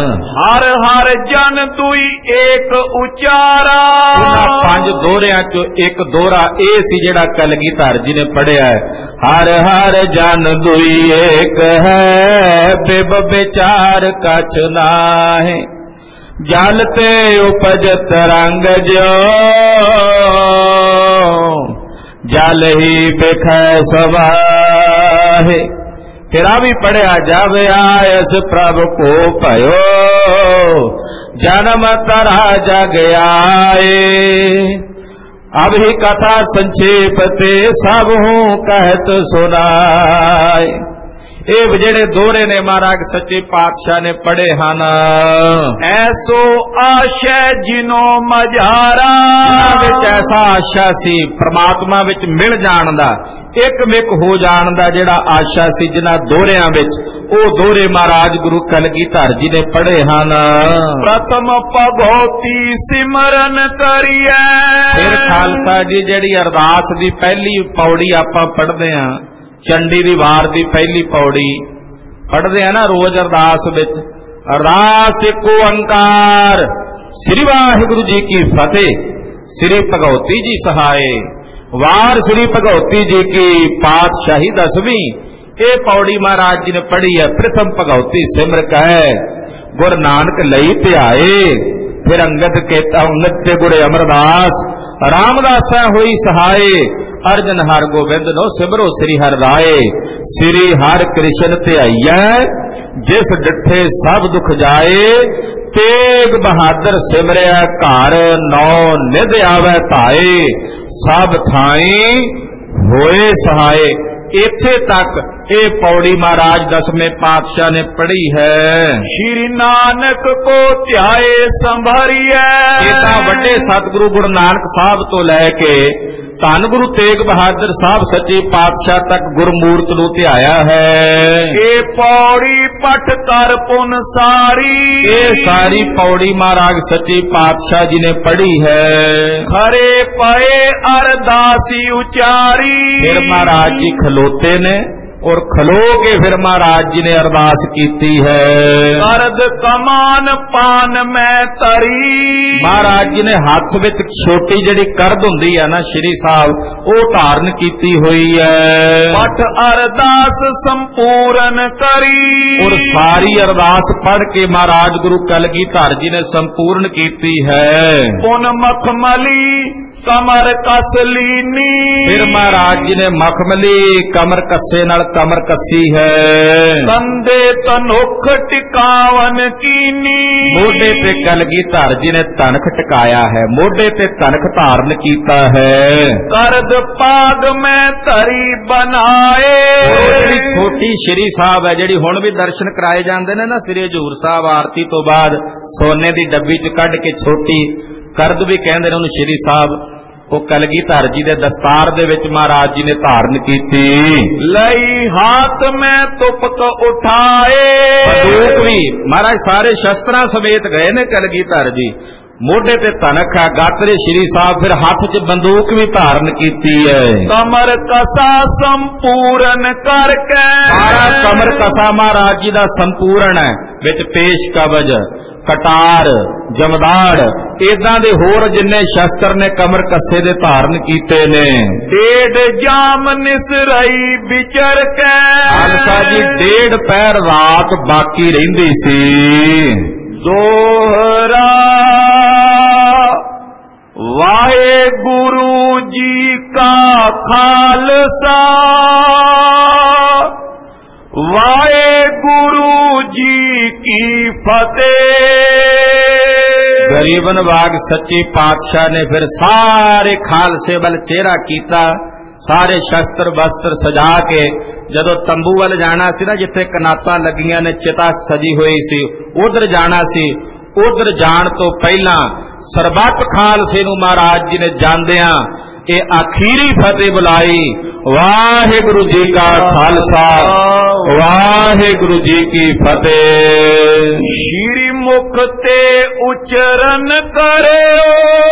ਹਰ ਹਰ ਜਨ ਦੁਈ ਏਕ ਉਚਾਰਾ, ਉਹਨਾਂ ਪੰਜ ਦੋਹਰਿਆਂ ਚੋਂ ਇੱਕ ਦੋਹਰਾ ਇਹ ਸੀ ਜਿਹੜਾ ਕਲਗੀਧਰ ਜੀ ਨੇ ਪੜ੍ਹਿਆ ਹੈ। ਹਰ ਹਰ ਜਨ ਦੁਈ ਏਕ ਹੈ, ਬਿਬ ਵਿਚਾਰ ਕਛ ਨਾਹਿ, ਜਲ ਤੇ ਉਪਜਤ ਰੰਗ ਜੋ, ਜਲ ਹੀ ਬਿਖੈ ਸਵਾਹੇ। ਫਿਰ ਆ ਵੀ ਪੜਿਆ, ਜਬ ਆਇਸ ਪ੍ਰਭ ਕੋ ਭਇਓ, ਜਨਮ ਤਰਾ ਜਗ ਆਏ। अब ही कथा संक्षेप ते सब हूँ कहत सुनाए। ਇਹ ਜਿਹੜੇ ਦੋਹਰੇ ਨੇ ਮਹਾਰਾਜ ਸੱਚੇ ਪਾਤਸ਼ਾਹ ਨੇ ਪੜ੍ਹੇ ਹਨ। ਐਸੋ ਆਸ਼ੈ ਜਿਨੋ ਮਝਾਰਾ, ਇਹਨਾਂ ਵਿੱਚ ਐਸਾ ਆਸ਼ਾ ਸੀ ਪ੍ਰਮਾਤਮਾ ਵਿੱਚ ਮਿਲ ਜਾਣ ਦਾ, ਇੱਕ ਮਿਕ ਹੋ ਜਾਣ ਦਾ ਜਿਹੜਾ ਆਸ਼ਾ ਸੀ ਜਿਨ੍ਹਾਂ ਦੋਹਰਿਆਂ ਵਿੱਚ, ਉਹ ਦੋਹਰੇ ਮਹਾਰਾਜ ਗੁਰੂ ਕਲਗੀਧਰ ਜੀ ਨੇ ਪੜ੍ਹੇ ਹਨ। ਪ੍ਰਥਮ ਭਗਉਤੀ ਸਿਮਰਨ ਕਰੀਐ, ਫਿਰ ਖਾਲਸਾ ਜੀ ਜਿਹੜੀ ਅਰਦਾਸ ਦੀ ਪਹਿਲੀ ਪੌੜੀ ਆਪਾਂ ਪੜ੍ਹਦੇ ਹਾਂ, ਚੰਡੀ ਦੀ ਵਾਰ ਦੀ ਪਹਿਲੀ ਪੌੜੀ ਪੜ੍ਹਦੇ ਆ ਨਾ ਰੋਜ਼ ਅਰਦਾਸ ਵਿੱਚ, ਅਰਦਾਸ ਏਕ ਓੰਕਾਰ ਸ੍ਰੀ ਵਾਹਿਗੁਰੂ ਜੀ ਕੀ ਫਤਿਹ, ਸ੍ਰੀ ਭਗਉਤੀ ਜੀ ਸਹਾਏ, ਵਾਰ ਸ੍ਰੀ ਭਗਉਤੀ ਜੀ ਕੀ ਪਾਤਸ਼ਾਹੀ ਦਸਵੀਂ। ਇਹ ਪੌੜੀ ਮਹਾਰਾਜ ਜੀ ਨੇ ਪੜ੍ਹੀ ਹੈ। ਪ੍ਰਥਮ ਭਗਉਤੀ ਸਿਮਰ ਕੈ ਗੁਰ ਨਾਨਕ ਲਈ ਧਿਆਏ, ਫਿਰ ਅੰਗਦ ਕੇਤਾ ਅੰਗਦ ਤੇ ਗੁਰੇ ਅਮਰਦਾਸ, ਰਾਮਦਾਸਾ ਹੋਈ ਸਹਾਏ, ਅਰਜਨ ਹਰ ਗੋਬਿੰਦ ਨੋ ਸਿਮਰੋ ਸ੍ਰੀ ਹਰਿ ਰਾਏ। ਸ੍ਰੀ ਹਰਿ ਕ੍ਰਿਸ਼ਨ ਧਿਆਈਐ ਜਿਸ ਡਿਠੇ ਸਭ ਦੁਖ ਜਾਏ, ਤੇਗ ਬਹਾਦਰ ਸਿਮਰਿਆ ਘਰ ਨੌ ਨਿਧ ਆਵੈ ਧਾਏ, ਸਭ ਥਾਈ ਹੋਏ ਸਹਾਏ। ਇੱਥੇ ਤੱਕ ਇਹ ਪੌੜੀ ਮਹਾਰਾਜ ਦਸਵੇਂ ਪਾਤਸ਼ਾਹ ਨੇ ਪੜ੍ਹੀ ਹੈ। ਸ਼੍ਰੀ ਨਾਨਕ ਕੋ ਧਿਆਏ ਸੰਭਾਰੀਐ, ਇਹ ਤਾਂ ਵੱਡੇ ਸਤਿਗੁਰੂ ਗੁਰੂ ਨਾਨਕ ਸਾਹਿਬ ਤੋਂ ਲੈ ਕੇ ਧੰਨ ਗੁਰੂ ਤੇਗ ਬਹਾਦਰ ਸਾਹਿਬ ਸੱਚੇ ਪਾਤਸ਼ਾਹ ਤੱਕ ਗੁਰਮੂਰਤ ਨੂੰ ਧਿਆਇਆ ਹੈ। ਇਹ ਪੌੜੀ ਪਠ ਕਰ ਪੁਨ ਸਾਰੀ, ਇਹ ਸਾਰੀ ਪੌੜੀ ਮਹਾਰਾਜ ਸੱਚੇ ਪਾਤਸ਼ਾਹ ਜੀ ਨੇ ਪੜ੍ਹੀ ਹੈ। ਖਰੇ ਪਏ ਅਰਦਾਸੀ ਉਚਾਰੀ, ਫਿਰ ਮਹਾਰਾਜ ਜੀ ਖਲੋਤੇ ਨੇ ਔਰ ਖਲੋ ਕੇ ਫਿਰ ਮਹਾਰਾਜ ਜੀ ਨੇ ਅਰਦਾਸ ਕੀਤੀ ਹੈ। ਕਰਦ ਕਮਾਨ ਪਾਨ ਮੈਂ ਤਰੀ, ਮਹਾਰਾਜ ਜੀ ਨੇ ਹੱਥ ਵਿੱਚ ਛੋਟੀ ਜਿਹੜੀ ਕਰਦ ਹੁੰਦੀ ਹੈ ਨਾ ਸ਼੍ਰੀ ਸਾਹਿਬ, ਉਹ ਧਾਰਨ ਕੀਤੀ ਹੋਈ ਹੈ। ਪਠ ਅਰਦਾਸ ਸੰਪੂਰਨ ਕਰੀ, ਔਰ ਸਾਰੀ ਅਰਦਾਸ ਪੜ੍ਹ ਕੇ ਮਹਾਰਾਜ ਗੁਰੂ ਕਲਗੀਧਰ ਜੀ ਨੇ ਸੰਪੂਰਨ ਕੀਤੀ ਹੈ। ਪੁਨ ਮਖਮਲੀ ਕਮਰ ਕਸ ਲੀਨੀ, ਫਿਰ ਮਹਾਰਾਜ ਜੀ ਨੇ ਮਖਮਲੀ ਕਮਰ ਕੱਸੇ ਨਾਲ ਕਮਰ ਕੱਸੀ ਹੈ। ਕੰਦੇ ਤਨੁਖ ਟਿਕਾਵਨ ਕੀਨੀ, ਮੋਢੇ ਤੇ ਕਲਗੀਧਰ ਜੀ ਨੇ ਤਨਖ ਟਿਕਾਇਆ ਹੈ, ਮੋਢੇ ਤੇ ਤਨਖ ਧਾਰਨ ਕੀਤਾ ਹੈ। ਕਰਦ ਪਾਗ ਮੈਂ ਧਰੀ ਬਨਾਏ, ਜਿਹੜੀ ਛੋਟੀ ਸ਼੍ਰੀ ਸਾਹਿਬ ਹੈ ਜਿਹੜੀ ਹੁਣ ਵੀ ਦਰਸ਼ਨ ਕਰਾਏ ਜਾਂਦੇ ਨੇ ਨਾ ਸ੍ਰੀ ਹਜ਼ੂਰ ਸਾਹਿਬ ਆਰਤੀ ਤੋਂ ਬਾਅਦ, ਸੋਨੇ ਦੀ ਡੱਬੀ ਚ ਕੱਢ ਕੇ ਛੋਟੀ ਕਰਦ ਵੀ ਕਹਿੰਦੇ ਨੇ ਉਹਨੂੰ ਸ਼੍ਰੀ ਸਾਹਿਬ, ਉਹ ਕਲਗੀਧਰ ਜੀ ਦੇ ਦਸਤਾਰ ਦੇ ਵਿੱਚ ਮਹਾਰਾਜ ਜੀ ਨੇ ਧਾਰਨ ਕੀਤੀ। ਲਈ ਹਾਥ ਮੈਂ ਤੁਪਕ ਉਠਾਏ, ਬੰਦੂਕ ਵੀ ਮਹਾਰਾਜ ਸਾਰੇ ਸ਼ਸਤਰਾਂ ਸਮੇਤ ਗਏ ਨੇ ਕਲਗੀਧਰ ਜੀ, ਮੋਢੇ ਤੇ ਤਨਖ ਹੈ, ਗਾਤਰੇ ਸ਼੍ਰੀ ਸਾਹਿਬ, ਫਿਰ ਹੱਥ 'ਚ ਬੰਦੂਕ ਵੀ ਧਾਰਨ ਕੀਤੀ ਹੈ। ਕਮਰ ਕਸਾ ਸੰਪੂਰਨ ਕਰਕੇ, ਸਾਰਾ ਕਮਰ ਕਸਾ ਮਹਾਰਾਜ ਜੀ ਦਾ ਸੰਪੂਰਨ ਹੈ, ਵਿੱਚ ਪੇਸ਼ ਕਵਜ, ਕਟਾਰ, ਜਮਦਾੜ, ਇਦਾਂ ਦੇ ਹੋਰ ਜਿੰਨੇ ਸ਼ਸਤਰ ਨੇ ਕਮਰ ਕੱਸੇ ਦੇ ਧਾਰਨ ਕੀਤੇ ਨੇ। ਡੇਢ ਜਾਮ ਨਿਸਰਈ ਵਿਚਰ ਕੇ, ਖਾਲਸਾ ਜੀ ਡੇਢ ਪਹਿਰ ਰਾਤ ਬਾਕੀ ਰਹਿੰਦੀ ਸੀ। ਦੋਹਰਾ ਵਾਹਿਗੁਰੂ ਜੀ ਕਾ ਖਾਲਸਾ, ਵਾਹਿਗੁਰੂ ਜੀ ਕੀ ਫਤਿਹ। ਗਰੀਬ ਨਵਾਜ ਸੱਚੇ ਪਾਤਸ਼ਾਹ ਨੇ ਫਿਰ ਸਾਰੇ ਖਾਲਸੇ ਵੱਲ ਚਿਹਰਾ ਕੀਤਾ, ਸਾਰੇ ਸ਼ਸਤਰ ਵਸਤਰ ਸਜਾ ਕੇ ਜਦੋਂ ਤੰਬੂ ਵੱਲ ਜਾਣਾ ਸੀ ਨਾ, ਜਿੱਥੇ ਕਨਾਤਾਂ ਲੱਗੀਆਂ ਨੇ, ਚਿਤਾ ਸਜੀ ਹੋਈ ਸੀ, ਉਧਰ ਜਾਣਾ ਸੀ। ਉਧਰ ਜਾਣ ਤੋਂ ਪਹਿਲਾਂ ਸਰਬੱਤ ਖਾਲਸੇ ਨੂੰ ਮਹਾਰਾਜ ਜੀ ਨੇ ਜਾਂਦਿਆਂ ਇਹ ਆਖੀਰੀ ਫਤਿਹ ਬੁਲਾਈ, ਵਾਹਿਗੁਰੂ ਜੀ ਕਾ ਖਾਲਸਾ, ਵਾਹਿਗੁਰੂ ਜੀ ਕੀ ਫਤਿਹ। ਸ਼੍ਰੀ ਮੁਖ ਤੇ ਉਚਰਨ ਕਰਿਓ,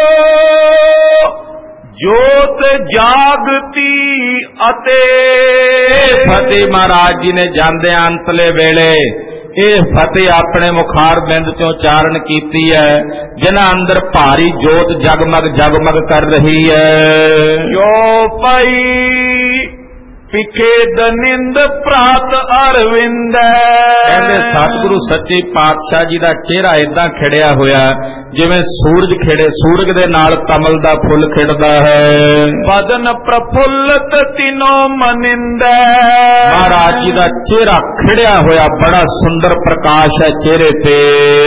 ਜੋਤ ਜਾਗਤੀ ਅਤੇ ਫਤਿਹ ਮਹਾਰਾਜ ਜੀ ਨੇ ਜਾਂਦਿਆਂ ਅੰਤਲੇ ਵੇਲੇ ਇਹ ਫਤਿਹ ਆਪਣੇ ਮੁਖਾਰ ਬਿੰਦ ਤੋਂ ਉਚਾਰਨ ਕੀਤੀ ਹੈ, ਜਿਨ੍ਹਾਂ ਅੰਦਰ ਭਾਰੀ ਜੋਤ ਜਗਮਗ ਜਗਮਗ ਕਰ ਰਹੀ ਹੈ। ਜੋ ਪਈ ਪਿਖੇ ਦਨਿੰਦ ਪ੍ਰਾਤ ਅਰਵਿੰਦ, ਕਹਿੰਦੇ ਸਤਿਗੁਰੂ ਸੱਚੇ ਪਾਤਸ਼ਾਹ ਜੀ ਦਾ ਚਿਹਰਾ ਏਦਾਂ ਖਿੜਿਆ ਹੋਇਆ ਜਿਵੇਂ ਸੂਰਜ ਖਿੜੇ, ਸੂਰਜ ਦੇ ਨਾਲ ਕਮਲ ਦਾ ਫੁੱਲ ਖਿੜਦਾ ਹੈ। ਬਦਨ ਪ੍ਰਫੁੱਲਤ ਤਿਨੋ ਮਨਿੰਦ, ਮਹਾਰਾਜ ਜੀ ਦਾ ਚਿਹਰਾ ਖਿੜਿਆ ਹੋਇਆ ਬੜਾ ਸੁੰਦਰ ਪ੍ਰਕਾਸ਼ ਹੈ ਚਿਹਰੇ ਤੇ।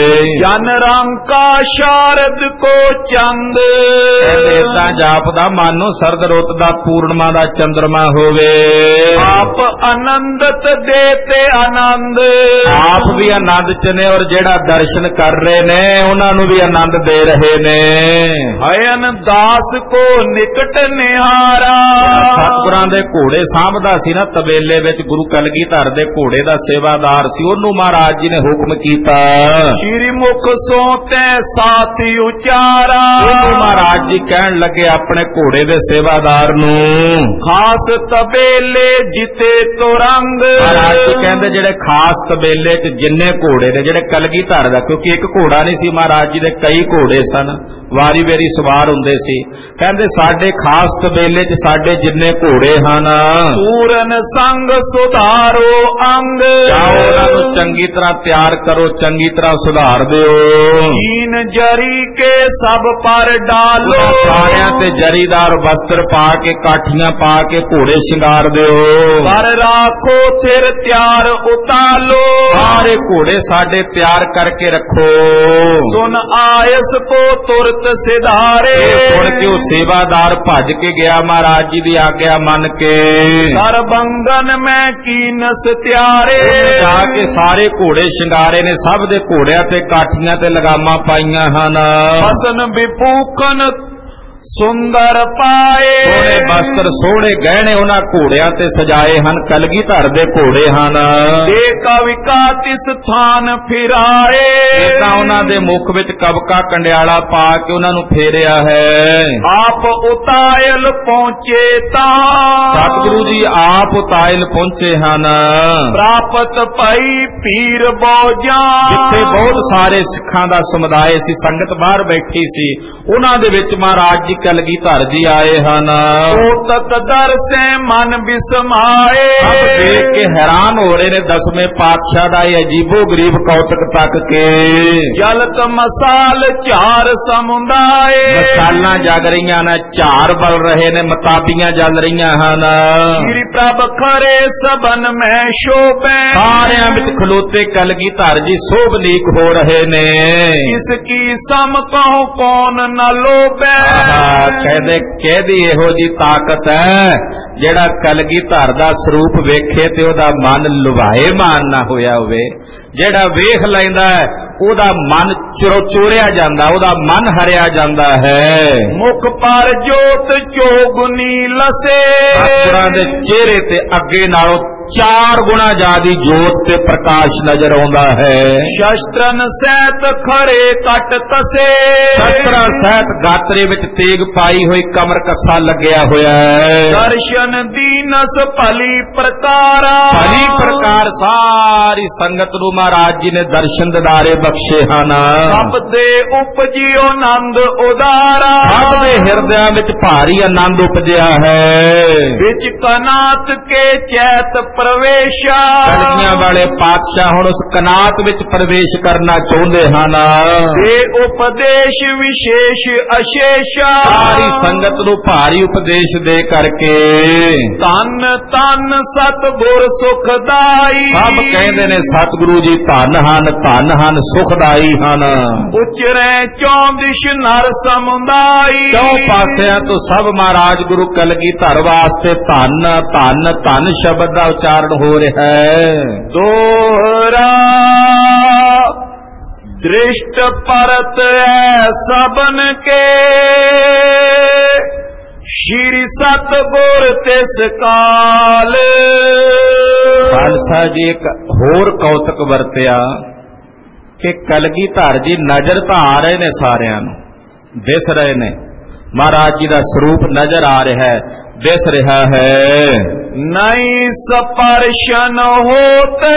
ਜਨ ਰੰਕਾ ਸ਼ਾਰਦ ਕੋ ਚੰਦ, ਏਦਾਂ ਜਾਪਦਾ ਮਾਨੋ ਸਰਦ ਰੁੱਤ ਦਾ ਪੂਰਨਮਾ ਦਾ ਚੰਦਰਮਾ ਹੋਵੇ। ਆਪ ਆਨੰਦਤ ਦੇਤੇ ਆਨੰਦ, ਆਪ ਵੀ ਆਨੰਦ ਚ ਨੇ ਔਰ ਜਿਹੜਾ ਦਰਸ਼ਨ ਕਰ ਰਹੇ ਨੇ ਉਹਨਾਂ ਨੂੰ ਵੀ ਆਨੰਦ ਦੇ ਰਹੇ ਨੇ। ਹਯਨ ਦਾਸ ਕੋ ਨਿਕਟ ਨਿਹਾਰਾ, ਸਤਿਗੁਰਾਂ ਦੇ ਘੋੜੇ ਸਾਂਭਦਾ ਸੀ ਨਾ ਤਬੇਲੇ ਵਿੱਚ, ਗੁਰੂ ਕਲਗੀਧਰ ਦੇ ਘੋੜੇ ਦਾ ਸੇਵਾਦਾਰ ਸੀ, ਉਹਨੂੰ ਮਹਾਰਾਜ ਜੀ ਨੇ ਹੁਕਮ ਕੀਤਾ ਸ਼੍ਰੀ ਮੁਖ ਸੋ ਤੈ ਸਾਥੀ ਉਚਾਰਾ। ਉਹਨੂੰ ਮਹਾਰਾਜ ਜੀ ਕਹਿਣ ਲੱਗੇ ਆਪਣੇ ਘੋੜੇ ਦੇ ਸੇਵਾਦਾਰ ਨੂੰ, ਖਾਸ ਤਬੇਲੇ ਜਿਤੇ ਤੁਰੰਗ, ਮਹਾਰਾਜ ਜੀ ਕਹਿੰਦੇ ਜਿਹੜੇ ਖਾਸ ਤਬੇਲੇ ਚ ਜਿੰਨੇ ਘੋੜੇ ਨੇ ਜਿਹੜੇ ਕਲਗੀਧਰ ਦਾ, ਕਿਉਂਕਿ ਇੱਕ ਘੋੜਾ ਨਹੀਂ ਸੀ ਮਹਾਰਾਜ ਜੀ ਦੇ ਕਈ ਘੋੜੇ ਸਨ, ਵਾਰੀ ਵਾਰੀ ਸਵਾਰ ਹੁੰਦੇ ਸੀ। ਕਹਿੰਦੇ ਸਾਡੇ ਖਾਸ ਤਬੇਲੇ ਚ ਸਾਡੇ ਜਿੰਨੇ ਘੋੜੇ ਹਨ, ਪੂਰਨ ਸੰਗ ਸੁਧਾਰੋ ਅੰਗ, ਜਾਓ ਉਹਨਾਂ ਨੂੰ ਚੰਗੀ ਤਰ੍ਹਾਂ ਤਿਆਰ ਕਰੋ, ਚੰਗੀ ਤਰ੍ਹਾਂ ਸੁਧਾਰ ਦਿਓ। ਕੀਨ ਜਰੀ ਕੇ ਸਭ ਪਰ ਡਾਲੋ, ਸਾਰਿਆਂ ਤੇ ਜਰੀਦਾਰ ਵਸਤਰ ਪਾ ਕੇ ਕਾਠੀਆਂ ਪਾ ਕੇ ਘੋੜੇ ਸ਼ਿੰਗਾਰ ਦਿਓ। ਪਰ ਰਾਖੋ ਥਿਰ ਤਿਆਰ ਉਤਾਲੋ, ਸਾਰੇ ਘੋੜੇ ਸਾਡੇ ਤਿਆਰ ਕਰਕੇ ਰੱਖੋ। ਸੁਨ ਆਇਸ ਕੋ ਤੁਰਤ ਸਿਧਾਰੇ, ਸੁਣ ਕੇ ਉਹ ਸੇਵਾਦਾਰ ਭੱਜ ਕੇ ਗਿਆ ਮਹਾਰਾਜ ਜੀ ਦੀ ਆਗਿਆ ਮੰਨ ਕੇ। ਸਰਬੰਗਨ ਮੈਂ ਕੀਨਸ ਤਿਆਰੇ, ਜਾ ਕੇ ਸਾਰੇ ਘੋੜੇ ਸ਼ਿੰਗਾਰੇ ਨੇ, ਸਭ ਦੇ ਘੋੜਿਆਂ ਤੇ ਕਾਠੀਆਂ ਤੇ ਲਗਾਮਾਂ ਪਾਈਆਂ ਹਨ। ਬਸਨ ਵਿਪੂਖਨ ਸੁੰਦਰ ਪਾਏ, ਸੋਹਣੇ ਵਸਤਰ ਸੋਹਣੇ ਗਹਿਣੇ ਉਹਨਾਂ ਘੋੜਿਆਂ ਤੇ ਸਜਾਏ ਹਨ, ਕਲਗੀਧਰ ਦੇ ਘੋੜੇ ਹਨ। ਦੇ ਕਵਿਕਾ ਤਿਸ ਥਾਨ ਫਿਰਾਏ, ਇਦਾਂ ਉਹਨਾਂ ਦੇ ਮੁਖ ਵਿੱਚ ਕਵਕਾ ਕੰਡਿਆਲਾ ਪਾ ਕੇ ਉਹਨਾਂ ਨੂੰ ਫੇਰਿਆ ਹੈ। ਆਪ ਉਤਾਇਲ ਪਹੁੰਚੇ ਤਾਂ, ਸਤਿਗੁਰੂ ਜੀ ਆਪ ਉਤਾਇਲ ਪਹੁੰਚੇ ਹਨ। ਪ੍ਰਾਪਤ ਭਈ ਪੀਰ ਬੋਜਾਂ, ਜਿੱਥੇ ਬਹੁਤ ਸਾਰੇ ਸਿੱਖਾਂ ਦਾ ਸਮੁਦਾਇ ਸੀ, ਸੰਗਤ ਬਾਹਰ ਬੈਠੀ ਸੀ, ਉਹਨਾਂ ਦੇ ਵਿੱਚ ਮਹਾਰਾਜ ਜੀ ਕਲਗੀਧਰ ਜੀ ਆਏ ਹਨ। ਕੋਤਕ ਦਰਸੇ ਮਨ ਬਿਸਮਾਏ, ਸਭ ਦੇਖ ਕੇ ਹੈਰਾਨ ਹੋ ਰਹੇ ਨੇ ਦਸਵੇਂ ਪਾਤਸ਼ਾਹ ਦਾ ਇਹ ਅਜੀਬੋ ਗਰੀਬ ਕੌਤਕ ਤੱਕ ਕੇ। ਜਲਤ ਮਸਾਲ ਝਾਰ ਸਮੁਦਾਏ, ਮਸਾਲਾਂ ਜਗ ਰਹੀਆਂ ਨੇ, ਝਾਰ ਬਲ ਰਹੇ ਨੇ, ਮਤਾਬੀਆਂ ਜਲ ਰਹੀਆਂ ਹਨ। ਸ੍ਰੀ ਪ੍ਰਭ ਖਰੇ ਸਬਨ ਮੈਂ ਸ਼ੋਭੈ, ਸਾਰਿਆਂ ਵਿੱਚ ਖਲੋਤੇ ਕਲਗੀਧਰ ਜੀ ਸੋਭਲੀਕ ਹੋ ਰਹੇ ਨੇ। ਇਸ ਕੀ ਸਮ ਕਹੂੰ ਕੌਣ ਨ ਲੋਭੈ, ਕਹਿੰਦੇ ਕਿਹਦੀ ਇਹੋ ਜੀ ਤਾਕਤ ਹੈ ਜਿਹੜਾ ਕਲਗੀਧਰ ਦਾ ਸਰੂਪ ਵੇਖੇ ਤੇ ਉਹਦਾ ਮਨ ਲੁਭਾਏ ਮਾਨ ਨਾ ਹੋਇਆ ਹੋਵੇ। ਜਿਹੜਾ ਵੇਖ ਲੈਂਦਾ ਉਹਦਾ ਮਨ ਚੋਰਿਆ ਜਾਂਦਾ, ਉਹਦਾ ਮਨ ਹਰਿਆ ਜਾਂਦਾ ਹੈ। ਮੁਖ ਪਰ ਜੋਤ ਚੋਗੁਨੀ ਲਸੇ, ਸਤਿਗੁਰਾਂ ਦੇ ਚਿਹਰੇ ਤੇ ਅੱਗੇ ਨਾਲੋਂ ਚਾਰ ਗੁਣਾ ਜ਼ਿਆਦੀ ਜੋਤ ਤੇ ਪ੍ਰਕਾਸ਼ ਨਜ਼ਰ ਆਉਂਦਾ ਹੈ। ਸ਼ਸਤਰਨ ਸਹਿਤ ਖੜੇ ਕਟ ਤਸੇ, ਸ਼ਸਤਰਾਂ ਸਹਿਤ ਗਾਤਰੇ ਵਿੱਚ ਤੇਗ ਪਾਈ ਹੋਈ ਕਮਰ ਕੱਸਾ ਲੱਗਿਆ ਹੋਇਆ ਹੈ। ਦਰਸ਼ਨ ਦੀਨਸ ਭਲੀ ਪ੍ਰਕਾਰਾ, ਭਲੀ ਪ੍ਰਕਾਰ ਸਾਰੀ ਸੰਗਤ ਨੂੰ ਮਹਾਰਾਜ ਜੀ ਨੇ ਦਰਸ਼ਨ ਦਿਦਾਰੇ ਬਖਸ਼ੇ ਹਨ। ਸਭ ਦੇ ਉਪਜਿਓ ਆਨੰਦ ਉਦਾਰਾ, ਸਭ ਦੇ ਹਿਰਦਿਆਂ ਵਿੱਚ ਭਾਰੀ ਆਨੰਦ ਉਪਜਿਆ ਹੈ। ਵਿੱਚ ਕਨਾਤ ਕੇ ਚੈਤ ਪ੍ਰਵੇਸ਼ਾ, ਕਲਗੀਆਂ ਵਾਲੇ ਪਾਤਸ਼ਾਹ ਹੁਣ ਉਸ ਕਨਾਤ ਵਿੱਚ ਪ੍ਰਵੇਸ਼ ਕਰਨਾ ਚਾਹੁੰਦੇ ਹਨ। ਇਹ ਉਪਦੇਸ਼ ਵਿਸ਼ੇਸ਼ ਅਸ਼ੇਸ਼ਾ, ਸਾਰੀ ਸੰਗਤ ਨੂੰ ਭਾਰੀ ਉਪਦੇਸ਼ ਦੇ ਕਰਕੇ ਧੰਨ ਧੰਨ ਸਤਿਗੁਰ ਸੁਖਦਾਈ, ਸਭ ਕਹਿੰਦੇ ਨੇ ਸਤਿਗੁਰੂ ਜੀ ਧੰਨ ਹਨ, ਧੰਨ ਹਨ, ਸੁਖਦਾਈ ਹਨ। ਉਚਰੈ ਚੌਂਦਿਸ਼ ਨਰ ਸਮੁਦਾਈ, ਚੌ ਪਾਸਿਆਂ ਤੋਂ ਸਭ ਮਹਾਰਾਜ ਗੁਰੂ ਕਲਗੀਧਰ ਵਾਸਤੇ ਧੰਨ ਧੰਨ ਧੰਨ ਸ਼ਬਦ ਦਾ ਉਚਾਰਨ ਹੋ ਰਿਹਾ ਹੈ। ਦੋਹਰਾ ਦ੍ਰਿਸ਼ਟ ਪਰਤ ਐ ਸਬਨ ਕੇ, ਸ਼੍ਰੀ ਸਤਿਗੁਰ ਤਿਸ ਕਾਲ। ਖਾਲਸਾ ਜੀ ਇੱਕ ਹੋਰ ਕੌਤਕ ਵਰਤਿਆ ਕਿ ਕਲਗੀਧਰ ਜੀ ਨਜ਼ਰ ਤਾਂ ਆ ਰਹੇ ਨੇ, ਸਾਰਿਆਂ ਨੂੰ ਦਿਸ ਰਹੇ ਨੇ, ਮਹਾਰਾਜ ਜੀ ਦਾ ਸਰੂਪ ਨਜ਼ਰ ਆ ਰਿਹਾ ਹੈ, ਦਿਸ ਰਿਹਾ ਹੈ। ਨਹੀਂ ਸਪਰਸ਼ਨ ਹੋਤੇ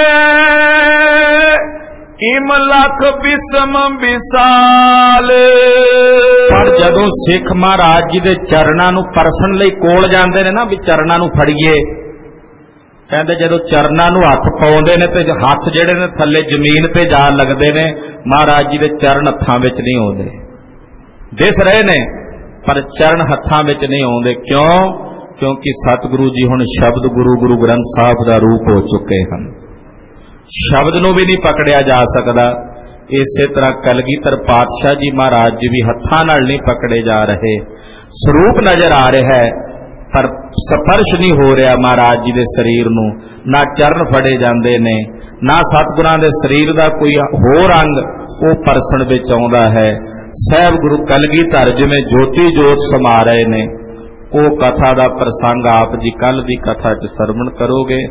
ਇਮ ਲਖ ਬਿਸਮ ਵਿਸਾਲ, ਪਰ ਜਦੋਂ ਸਿੱਖ ਮਹਾਰਾਜ ਜੀ ਦੇ ਚਰਨਾਂ ਨੂੰ ਪਰਸਣ ਲਈ ਕੋਲ ਜਾਂਦੇ ਨੇ ਨਾ, ਵੀ ਚਰਨਾਂ ਨੂੰ ਫੜੀਏ, ਕਹਿੰਦੇ ਜਦੋਂ ਚਰਨਾਂ ਨੂੰ ਹੱਥ ਪਾਉਂਦੇ ਨੇ ਤੇ ਹੱਥ ਜਿਹੜੇ ਨੇ ਥੱਲੇ ਜ਼ਮੀਨ ਤੇ ਜਾ ਲੱਗਦੇ ਨੇ, ਮਹਾਰਾਜ ਜੀ ਦੇ ਚਰਨ ਹੱਥਾਂ ਵਿੱਚ ਨਹੀਂ ਆਉਂਦੇ। ਦਿਸ ਰਹੇ ਨੇ ਪਰ ਚਰਨ ਹੱਥਾਂ ਵਿੱਚ ਨਹੀਂ ਆਉਂਦੇ। ਕਿਉਂ? क्योंकि सतगुरु जी हुण शब्द गुरु गुरु ग्रंथ साहिब का रूप हो चुके हैं। शब्द नूं भी नहीं पकड़िया जा सकता। इसे तरह कलगीधर पातशाह जी महाराज जी भी हत्थां नाल नहीं पकड़े जा रहे। स्वरूप नजर आ रहा है पर स्पर्श नहीं हो रहा महाराज जी दे शरीर नूं, ना चरण फड़े जाते ने, ना सतगुरां दे शरीर का कोई होर अंग वो परसण विच आउंदा है। साहिब गुरु कलगीधर जिवें ज्योति जोत समा रहे ने, वो कथा का प्रसंग आप जी कल की कथा च सरवण करोगे।